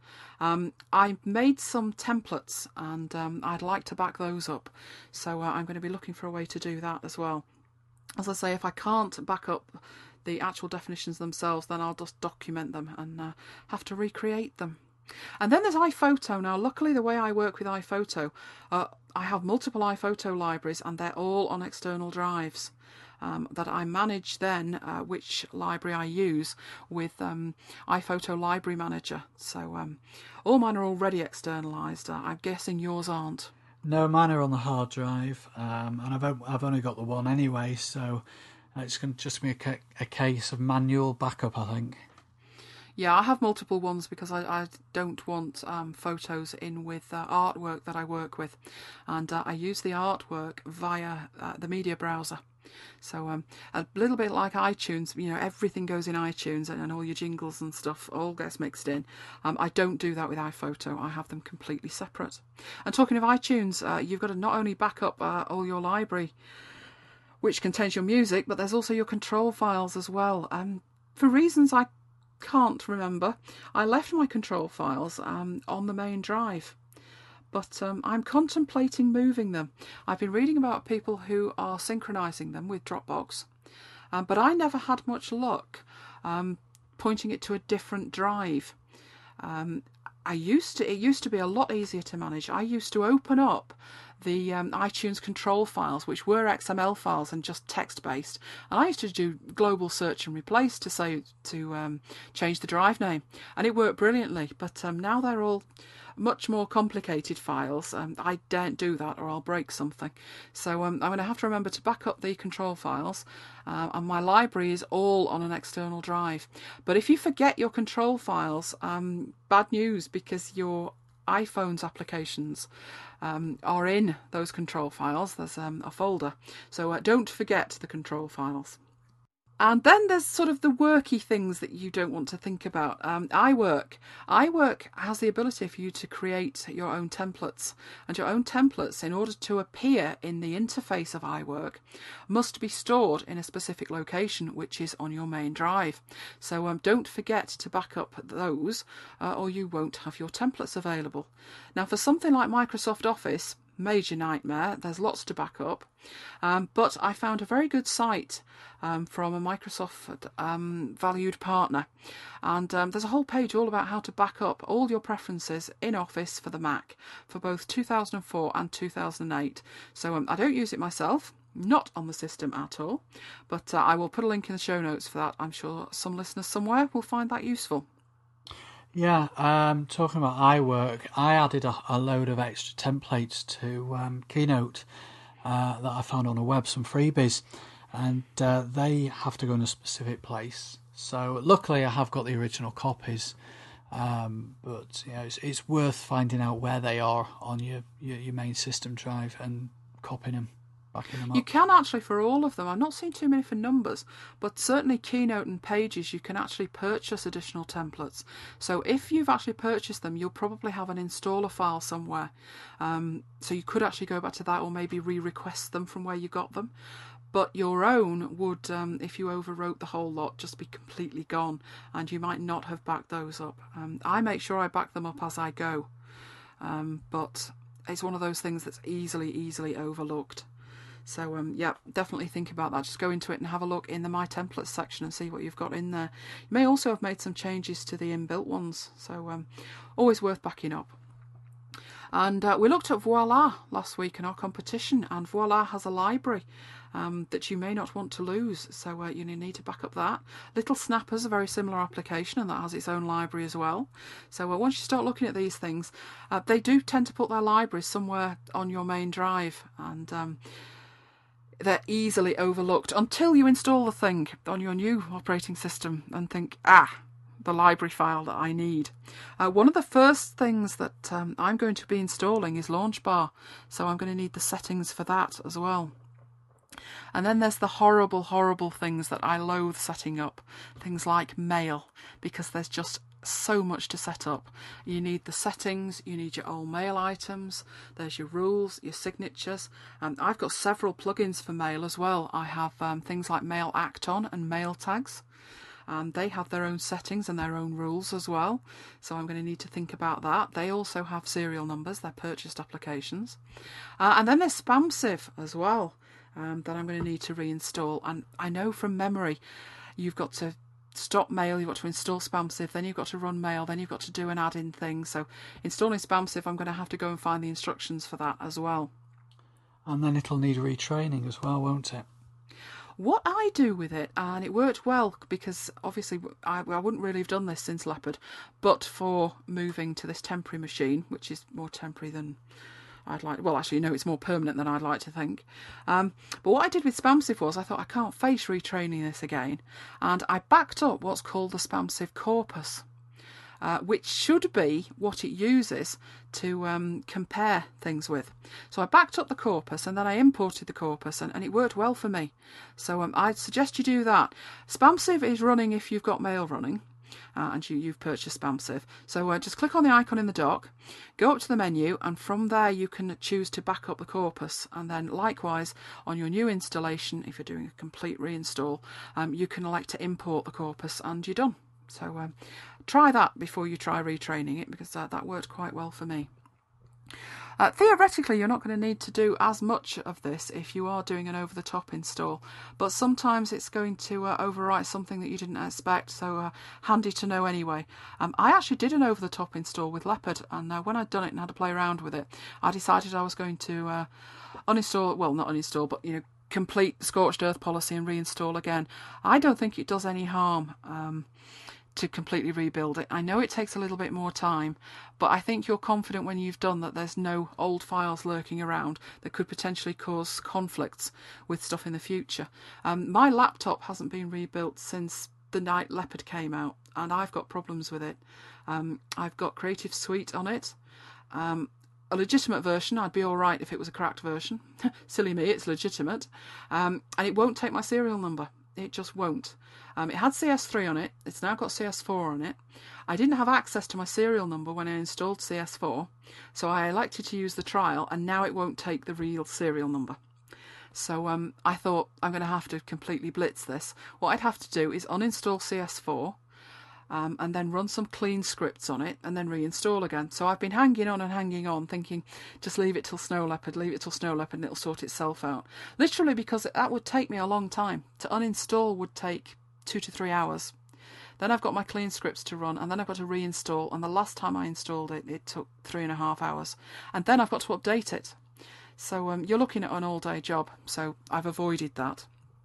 I made some templates, and I'd like to back those up. So I'm going to be looking for a way to do that as well. As I say, if I can't back up the actual definitions themselves, then I'll just document them and have to recreate them. And then there's iPhoto. Now, luckily, the way I work with iPhoto, I have multiple iPhoto libraries, and they're all on external drives. That I manage then which library I use with iPhoto Library Manager. So all mine are already externalised. I'm guessing yours aren't. No, mine are on the hard drive, and I've only got the one anyway, so it's going to just be a case of manual backup, I think. Yeah, I have multiple ones because I don't want photos in with artwork that I work with, and I use the artwork via the media browser. So a little bit like iTunes, you know, everything goes in iTunes, and all your jingles and stuff all gets mixed in. I don't do that with iPhoto. I have them completely separate. And talking of iTunes, you've got to not only back up all your library, which contains your music, but there's also your control files as well. For reasons I can't remember, I left my control files on the main drive. But I'm contemplating moving them. I've been reading about people who are synchronizing them with Dropbox, but I never had much luck pointing it to a different drive. It used to be a lot easier to manage. I used to open up the iTunes control files, which were XML files and just text-based. And I used to do global search and replace to change the drive name, and it worked brilliantly. But now they're all much more complicated files. I daren't do that, or I'll break something. So I'm going to have to remember to back up the control files, and my library is all on an external drive. But if you forget your control files, bad news, because your iPhone's applications are in those control files. There's a folder. So don't forget the control files. And then there's sort of the worky things that you don't want to think about. iWork. iWork has the ability for you to create your own templates. And your own templates, in order to appear in the interface of iWork, must be stored in a specific location, which is on your main drive. So don't forget to back up those, or you won't have your templates available. Now, for something like Microsoft Office, major nightmare. There's lots to back up. But I found a very good site from a Microsoft valued partner. And there's a whole page all about how to back up all your preferences in Office for the Mac for both 2004 and 2008. So I don't use it myself. Not on the system at all. But I will put a link in the show notes for that. I'm sure some listeners somewhere will find that useful. Yeah, talking about iWork, I added a load of extra templates to Keynote that I found on a web, some freebies, and they have to go in a specific place. So luckily I have got the original copies, but you know, it's worth finding out where they are on your main system drive and copying them. You can actually, for all of them, I've not seen too many for numbers, but certainly Keynote and Pages, you can actually purchase additional templates. So if you've actually purchased them, you'll probably have an installer file somewhere. So you could actually go back to that, or maybe re-request them from where you got them. But your own would, if you overwrote the whole lot, just be completely gone, and you might not have backed those up. I make sure I back them up as I go, but it's one of those things that's easily overlooked. So, yeah, definitely think about that. Just go into it and have a look in the My Templates section and see what you've got in there. You may also have made some changes to the inbuilt ones, so always worth backing up. And we looked at Voila last week in our competition, and Voila has a library that you may not want to lose, so you need to back up that. Little Snapper's a very similar application, and that has its own library as well. So once you start looking at these things, they do tend to put their libraries somewhere on your main drive, and they're easily overlooked until you install the thing on your new operating system and think, the library file that I need. One of the first things that I'm going to be installing is Launchbar, so I'm going to need the settings for that as well. And then there's the horrible things that I loathe setting up, things like Mail, because there's just so much to set up. You need the settings, you need your old mail items, there's your rules, your signatures. I've got several plugins for Mail as well. I have things like Mail Acton and Mail Tags. They have their own settings and their own rules as well, so I'm going to need to think about that. They also have serial numbers, they're purchased applications. And then there's SpamSieve as well, that I'm going to need to reinstall. And I know from memory you've got to stop Mail, you've got to install SpamSieve, then you've got to run Mail, then you've got to do an add-in thing. So installing SpamSieve, I'm going to have to go and find the instructions for that as well. And then it'll need retraining as well, won't it? What I do with it, and it worked well, because obviously I wouldn't really have done this since Leopard, but for moving to this temporary machine, which is more temporary than I'd like. Well, actually, no, it's more permanent than I'd like to think. But what I did with SpamSieve was I thought I can't face retraining this again, and I backed up what's called the SpamSieve corpus, which should be what it uses to compare things with. So I backed up the corpus and then I imported the corpus, and it worked well for me. So I'd suggest you do that. SpamSieve is running if you've got Mail running. And you've purchased SpamSieve. So just click on the icon in the dock, go up to the menu, and from there you can choose to back up the corpus. And then likewise on your new installation, if you're doing a complete reinstall, you can elect to import the corpus and you're done. So try that before you try retraining it, because that worked quite well for me. Theoretically, you're not going to need to do as much of this if you are doing an over-the-top install, but sometimes it's going to overwrite something that you didn't expect, so handy to know anyway. I actually did an over-the-top install with Leopard, and when I'd done it and had to play around with it, I decided I was going to uninstall, well, not uninstall, but complete Scorched Earth policy and reinstall again. I don't think it does any harm to completely rebuild it. I know it takes a little bit more time, but I think you're confident when you've done that there's no old files lurking around that could potentially cause conflicts with stuff in the future. My laptop hasn't been rebuilt since the night Leopard came out, and I've got problems with it. I've got Creative Suite on it, A legitimate version, I'd be all right if it was a cracked version. Silly me, it's legitimate. And it won't take my serial number. It just won't. It had CS3 on it. It's now got CS4 on it. I didn't have access to my serial number when I installed CS4, so I elected to use the trial, and now it won't take the real serial number. So I thought I'm going to have to completely blitz this. What I'd have to do is uninstall CS4, and then run some clean scripts on it, and then reinstall again. So I've been hanging on, thinking, just leave it till Snow Leopard, and it'll sort itself out. Literally, because that would take me a long time. To uninstall would take 2 to 3 hours. Then I've got my clean scripts to run, and then I've got to reinstall, and the last time I installed it, it took 3.5 hours. And then I've got to update it. So you're looking at an all-day job, so I've avoided that.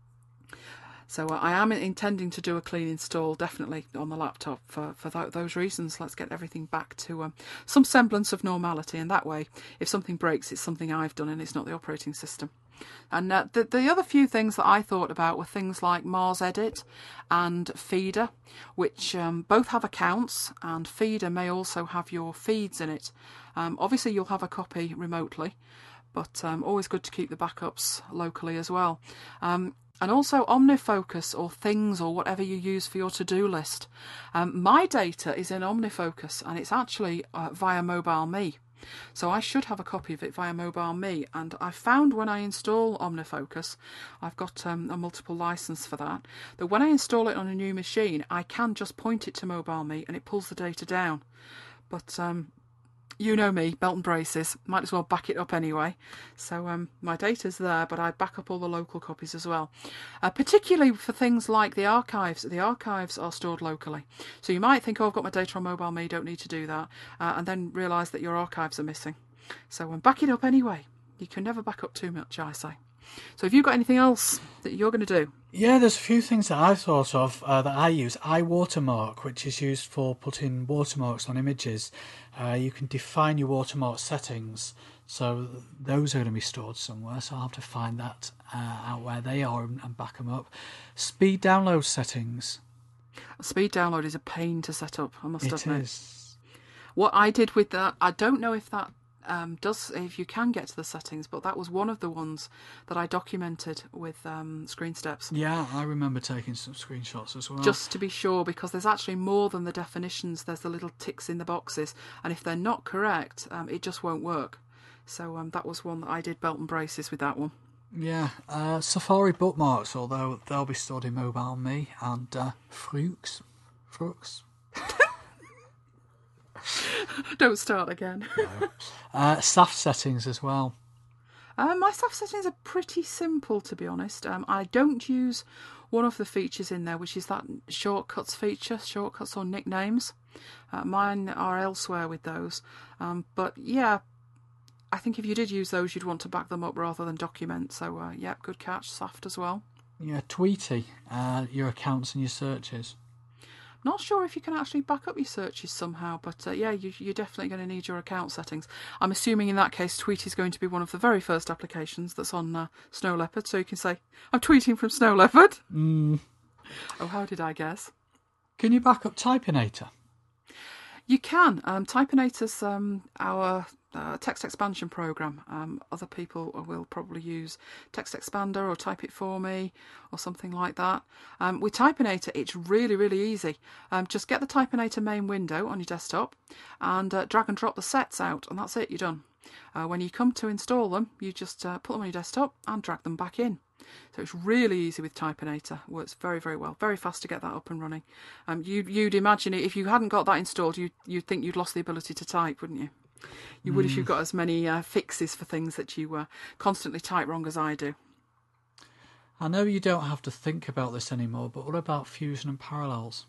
So I am intending to do a clean install, definitely, on the laptop for those reasons. Let's get everything back to some semblance of normality, and that way, if something breaks, it's something I've done and it's not the operating system. And the other few things that I thought about were things like Mars Edit and Feeder, which both have accounts, and Feeder may also have your feeds in it. Obviously, you'll have a copy remotely, but always good to keep the backups locally as well. And also OmniFocus, or Things, or whatever you use for your to-do list. My data is in OmniFocus, and it's actually via MobileMe. So I should have a copy of it via MobileMe. And I found when I install OmniFocus, I've got a multiple license for that when I install it on a new machine, I can just point it to MobileMe and it pulls the data down. But you know me, belt and braces, might as well back it up anyway. So my data's there, but I back up all the local copies as well. Particularly for things like the archives. The archives are stored locally. So you might think, oh, I've got my data on MobileMe, don't need to do that. And then realise that your archives are missing. So back it up anyway. You can never back up too much, I say. So have you got anything else that you're going to do? Yeah, there's a few things that I thought of that I use. iWatermark, which is used for putting watermarks on images. You can define your watermark settings, so those are going to be stored somewhere, so I'll have to find that out where they are and back them up. Speed download settings. Speed download is a pain to set up, I must admit. It is. What I did with that, I don't know if that if you can get to the settings, but that was one of the ones that I documented with Screen Steps. Yeah, I remember taking some screenshots as well. Just to be sure, because there's actually more than the definitions. There's the little ticks in the boxes, and if they're not correct, it just won't work. So that was one that I did belt and braces with that one. Yeah, Safari bookmarks, although they'll be stored in MobileMe, and Frooks. Don't start again. No. SAF settings as well. My SAF settings are pretty simple, to be honest. I don't use one of the features in there, which is that shortcuts feature, shortcuts or nicknames. Mine are elsewhere with those. But yeah, I think if you did use those, you'd want to back them up rather than document. So yeah, good catch, SAF as well. Yeah, Tweety, your accounts and your searches. Not sure if you can actually back up your searches somehow, but yeah, you're definitely going to need your account settings. I'm assuming in that case Tweety is going to be one of the very first applications that's on Snow Leopard, so you can say, I'm tweeting from Snow Leopard. Oh, how did I guess? Can you back up Typinator? You can. Typinator's our text expansion program. Other people will probably use Text Expander or Type It For Me or something like that. With Typinator, it's really, really easy. Just get the Typinator main window on your desktop and drag and drop the sets out, and that's it, you're done. When you come to install them, you just put them on your desktop and drag them back in. So it's really easy with Typinator. Works very, very well. Very fast to get that up and running. You'd imagine it, if you hadn't got that installed, you'd think you'd lost the ability to type, wouldn't you? You would if you've got as many fixes for things that you constantly type wrong as I do. I know you don't have to think about this anymore, but what about Fusion and Parallels?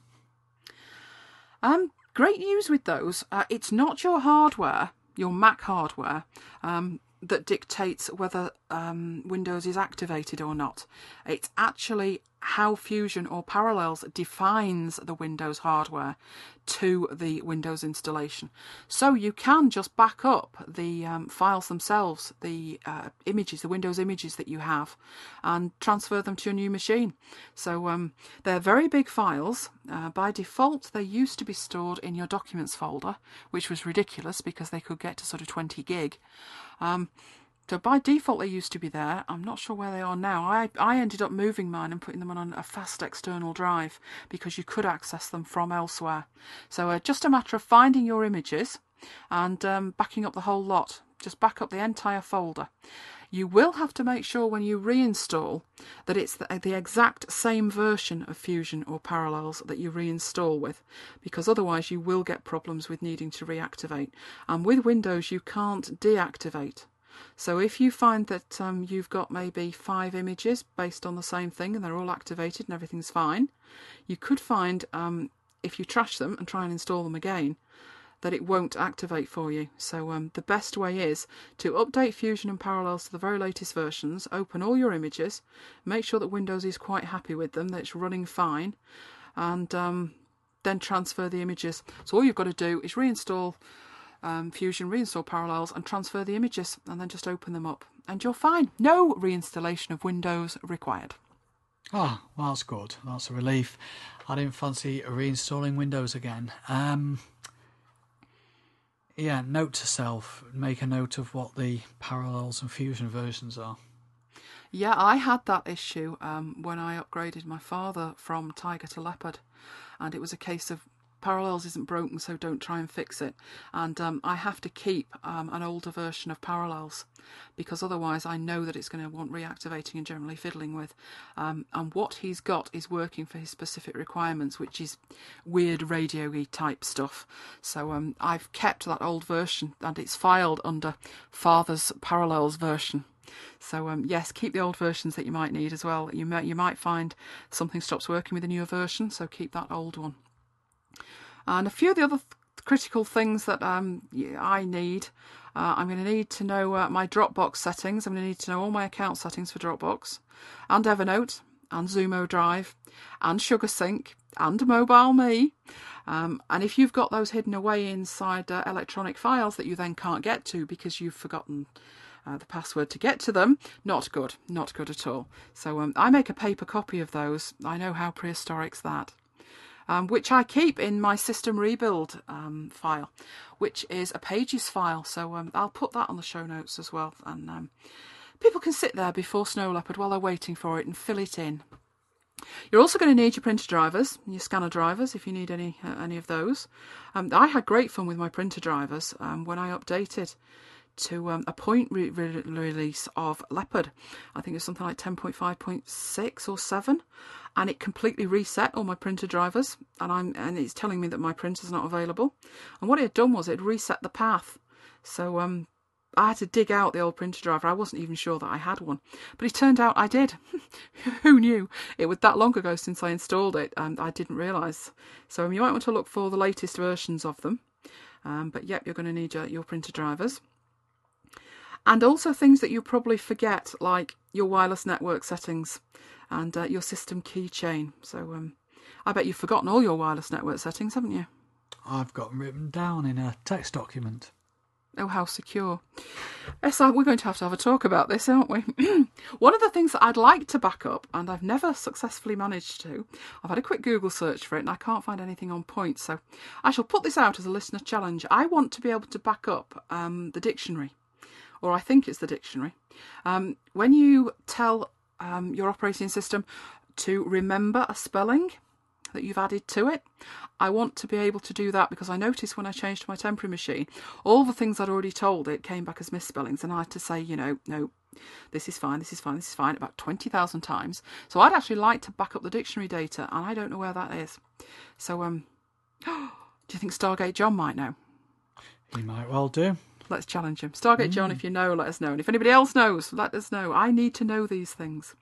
Great news with those. It's not your hardware, your Mac hardware. that dictates whether Windows is activated or not. It's actually how Fusion or Parallels defines the Windows hardware to the Windows installation. So you can just back up the files themselves, the images, the Windows images that you have, and transfer them to your new machine. So they're very big files. By default, they used to be stored in your Documents folder, which was ridiculous because they could get to sort of 20 gig. So by default they used to be there. I'm not sure where they are now. I ended up moving mine and putting them on a fast external drive because you could access them from elsewhere. So just a matter of finding your images and backing up the whole lot. Just back up the entire folder. You will have to make sure when you reinstall that it's the exact same version of Fusion or Parallels that you reinstall with, because otherwise you will get problems with needing to reactivate. And with Windows you can't deactivate. So if you find that you've got maybe 5 images based on the same thing and they're all activated and everything's fine, you could find, if you trash them and try and install them again, that it won't activate for you. So the best way is to update Fusion and Parallels to the very latest versions, open all your images, make sure that Windows is quite happy with them, that it's running fine, and then transfer the images. So all you've got to do is reinstall Fusion, reinstall Parallels and transfer the images, and then just open them up and you're fine. No reinstallation of Windows required. Oh, well, that's good. That's a relief. I didn't fancy reinstalling Windows again. Yeah, note to self, make a note of what the Parallels and Fusion versions are. Yeah, I had that issue when I upgraded my father from Tiger to Leopard, and it was a case of Parallels isn't broken, so don't try and fix it. And I have to keep an older version of Parallels because otherwise I know that it's going to want reactivating and generally fiddling with. And what he's got is working for his specific requirements, which is weird radio-y type stuff. So I've kept that old version and it's filed under Father's Parallels version. So yes, keep the old versions that you might need as well. You might find something stops working with a newer version, so keep that old one. And a few of the other critical things that I need. I'm going to need to know my Dropbox settings. I'm going to need to know all my account settings for Dropbox, and Evernote, and Zumo Drive, and SugarSync, and MobileMe. And if you've got those hidden away inside electronic files that you then can't get to because you've forgotten the password to get to them, not good at all. So I make a paper copy of those. I know how prehistoric's that. Which I keep in my system rebuild file, which is a Pages file. So I'll put that on the show notes as well. And people can sit there before Snow Leopard while they're waiting for it and fill it in. You're also going to need your printer drivers, your scanner drivers, if you need any of those. I had great fun with my printer drivers when I updated to a point release of Leopard. I think it's something like 10.5.6 or 7, and it completely reset all my printer drivers, and it's telling me that my printer's not available. And what it had done was it reset the path. So I had to dig out the old printer driver. I wasn't even sure that I had one, but it turned out I did. Who knew? It was that long ago since I installed it, and I didn't realise. So you might want to look for the latest versions of them. But yep, you're going to need your printer drivers. And also things that you probably forget, like your wireless network settings and your system keychain. So I bet you've forgotten all your wireless network settings, haven't you? I've got them written down in a text document. Oh, how secure. Yes, we're going to have a talk about this, aren't we? One of the things that I'd like to back up, and I've never successfully managed to, I've had a quick Google search for it and I can't find anything on point, so I shall put this out as a listener challenge. I want to be able to back up the dictionary. Or I think it's the dictionary. When you tell your operating system to remember a spelling that you've added to it, I want to be able to do that, because I noticed when I changed to my temporary machine, all the things I'd already told it came back as misspellings, and I had to say, no, this is fine, about 20,000 times. So I'd actually like to back up the dictionary data, and I don't know where that is. So, do you think Stargate John might know? He might well do. Let's challenge him. Stargate John, if you know, let us know. And if anybody else knows, let us know. I need to know these things.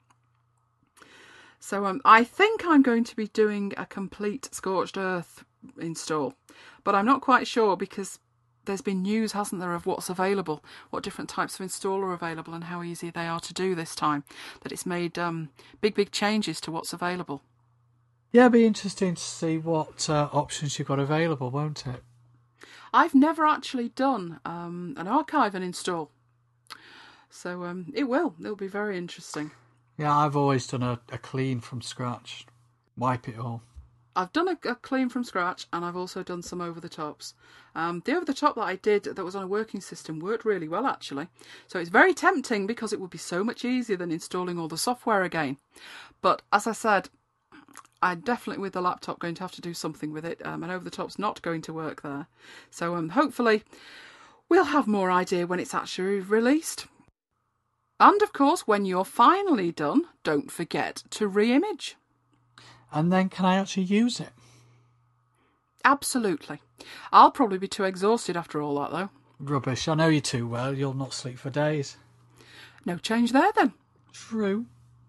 So I think I'm going to be doing a complete Scorched Earth install. But I'm not quite sure, because there's been news, hasn't there, of what's available, what different types of install are available and how easy they are to do this time, that it's made big changes to what's available. Yeah, it'll be interesting to see what options you've got available, won't it? I've never actually done an archive and install, so it'll be very interesting. Yeah, I've always done a clean from scratch, wipe it all. I've done a clean from scratch, and I've also done some over-the-tops. The over-the-top that I did that was on a working system worked really well, actually. So it's very tempting because it would be so much easier than installing all the software again. But as I said, I'm definitely with the laptop going to have to do something with it, and over-the-top's not going to work there. So hopefully we'll have more idea when it's actually released. And of course, when you're finally done, don't forget to re-image. And then can I actually use it? Absolutely. I'll probably be too exhausted after all that, though. Rubbish. I know you too well. You'll not sleep for days. No change there, then. True.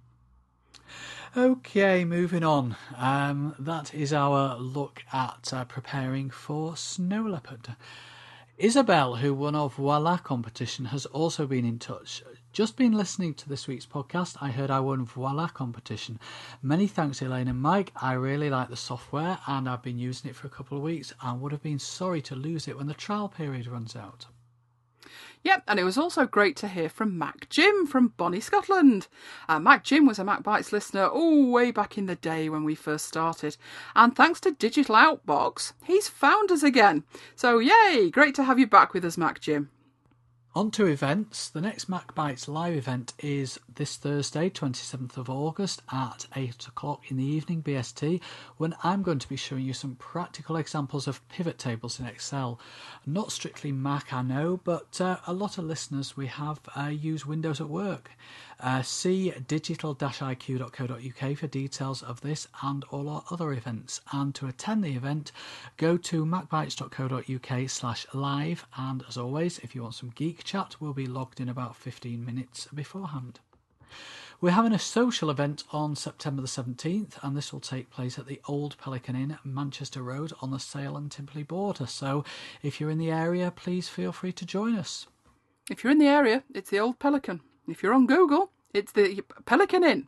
Okay, moving on. That is our look at preparing for Snow Leopard. Isabel, who won our Voila competition, has also been in touch. Just been listening to this week's podcast, I heard I won Voila competition. Many thanks, Elaine and Mike. I really like the software and I've been using it for a couple of weeks and would have been sorry to lose it when the trial period runs out. Yep, and it was also great to hear from Mac Jim from Bonnie, Scotland. Mac Jim was a MacBites listener way back in the day when we first started. And thanks to Digital Outbox, he's found us again. So yay, great to have you back with us, Mac Jim. On to events. The next MacBites live event is this Thursday, 27th of August at 8 o'clock in the evening BST, when I'm going to be showing you some practical examples of pivot tables in Excel. Not strictly Mac, I know, but a lot of listeners we have use Windows at work. See digital-iq.co.uk for details of this and all our other events. And to attend the event, go to macbytes.co.uk/live. And as always, if you want some geek chat, we'll be logged in about 15 minutes beforehand. We're having a social event on September the 17th, and this will take place at the Old Pelican Inn, Manchester Road, on the Sale and Timperley border. So if you're in the area, please feel free to join us. If you're in the area, it's the Old Pelican. If you're on Google, it's the Pelican Inn.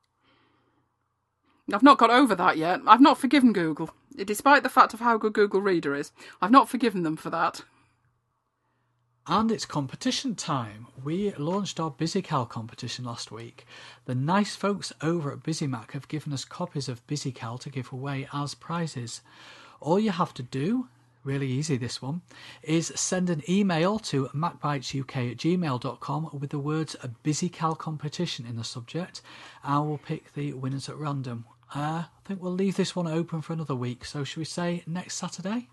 I've not got over that yet. I've not forgiven Google. Despite the fact of how good Google Reader is, I've not forgiven them for that. And it's competition time. We launched our BusyCal competition last week. The nice folks over at BusyMac have given us copies of BusyCal to give away as prizes. All you have to do, really easy this one, is send an email to macbytesuk@gmail.com with the words a BusyCal competition in the subject, and we'll pick the winners at random. I think we'll leave this one open for another week, so should we say next Saturday?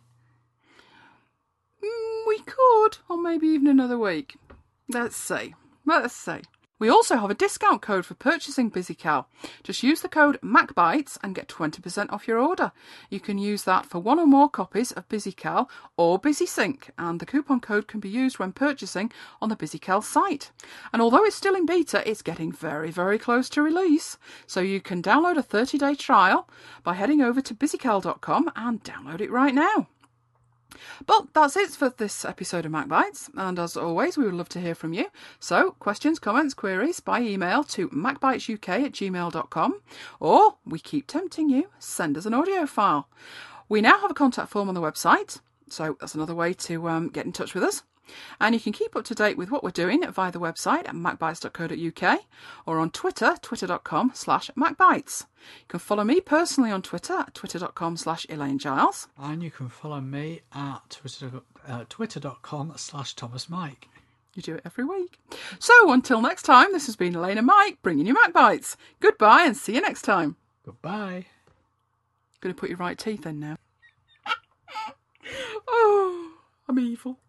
We could, or maybe even another week. Let's see. We also have a discount code for purchasing BusyCal. Just use the code MacBites and get 20% off your order. You can use that for one or more copies of BusyCal or BusySync, and the coupon code can be used when purchasing on the BusyCal site. And although it's still in beta, it's getting very, very close to release. So you can download a 30-day trial by heading over to busycal.com and download it right now. But that's it for this episode of MacBites, and as always we would love to hear from you. So questions, comments, queries by email to macbytesuk@gmail.com, or we keep tempting you, send us an audio file. We now have a contact form on the website, so that's another way to get in touch with us. And you can keep up to date with what we're doing via the website at macbytes.co.uk or on Twitter, twitter.com/macbytes. You can follow me personally on Twitter at twitter.com/Elaine Giles. And you can follow me at twitter.com/ThomasMike. You do it every week. So until next time, this has been Elaine and Mike bringing you MacBites. Goodbye and see you next time. Goodbye. Going to put your right teeth in now. Oh, I'm evil.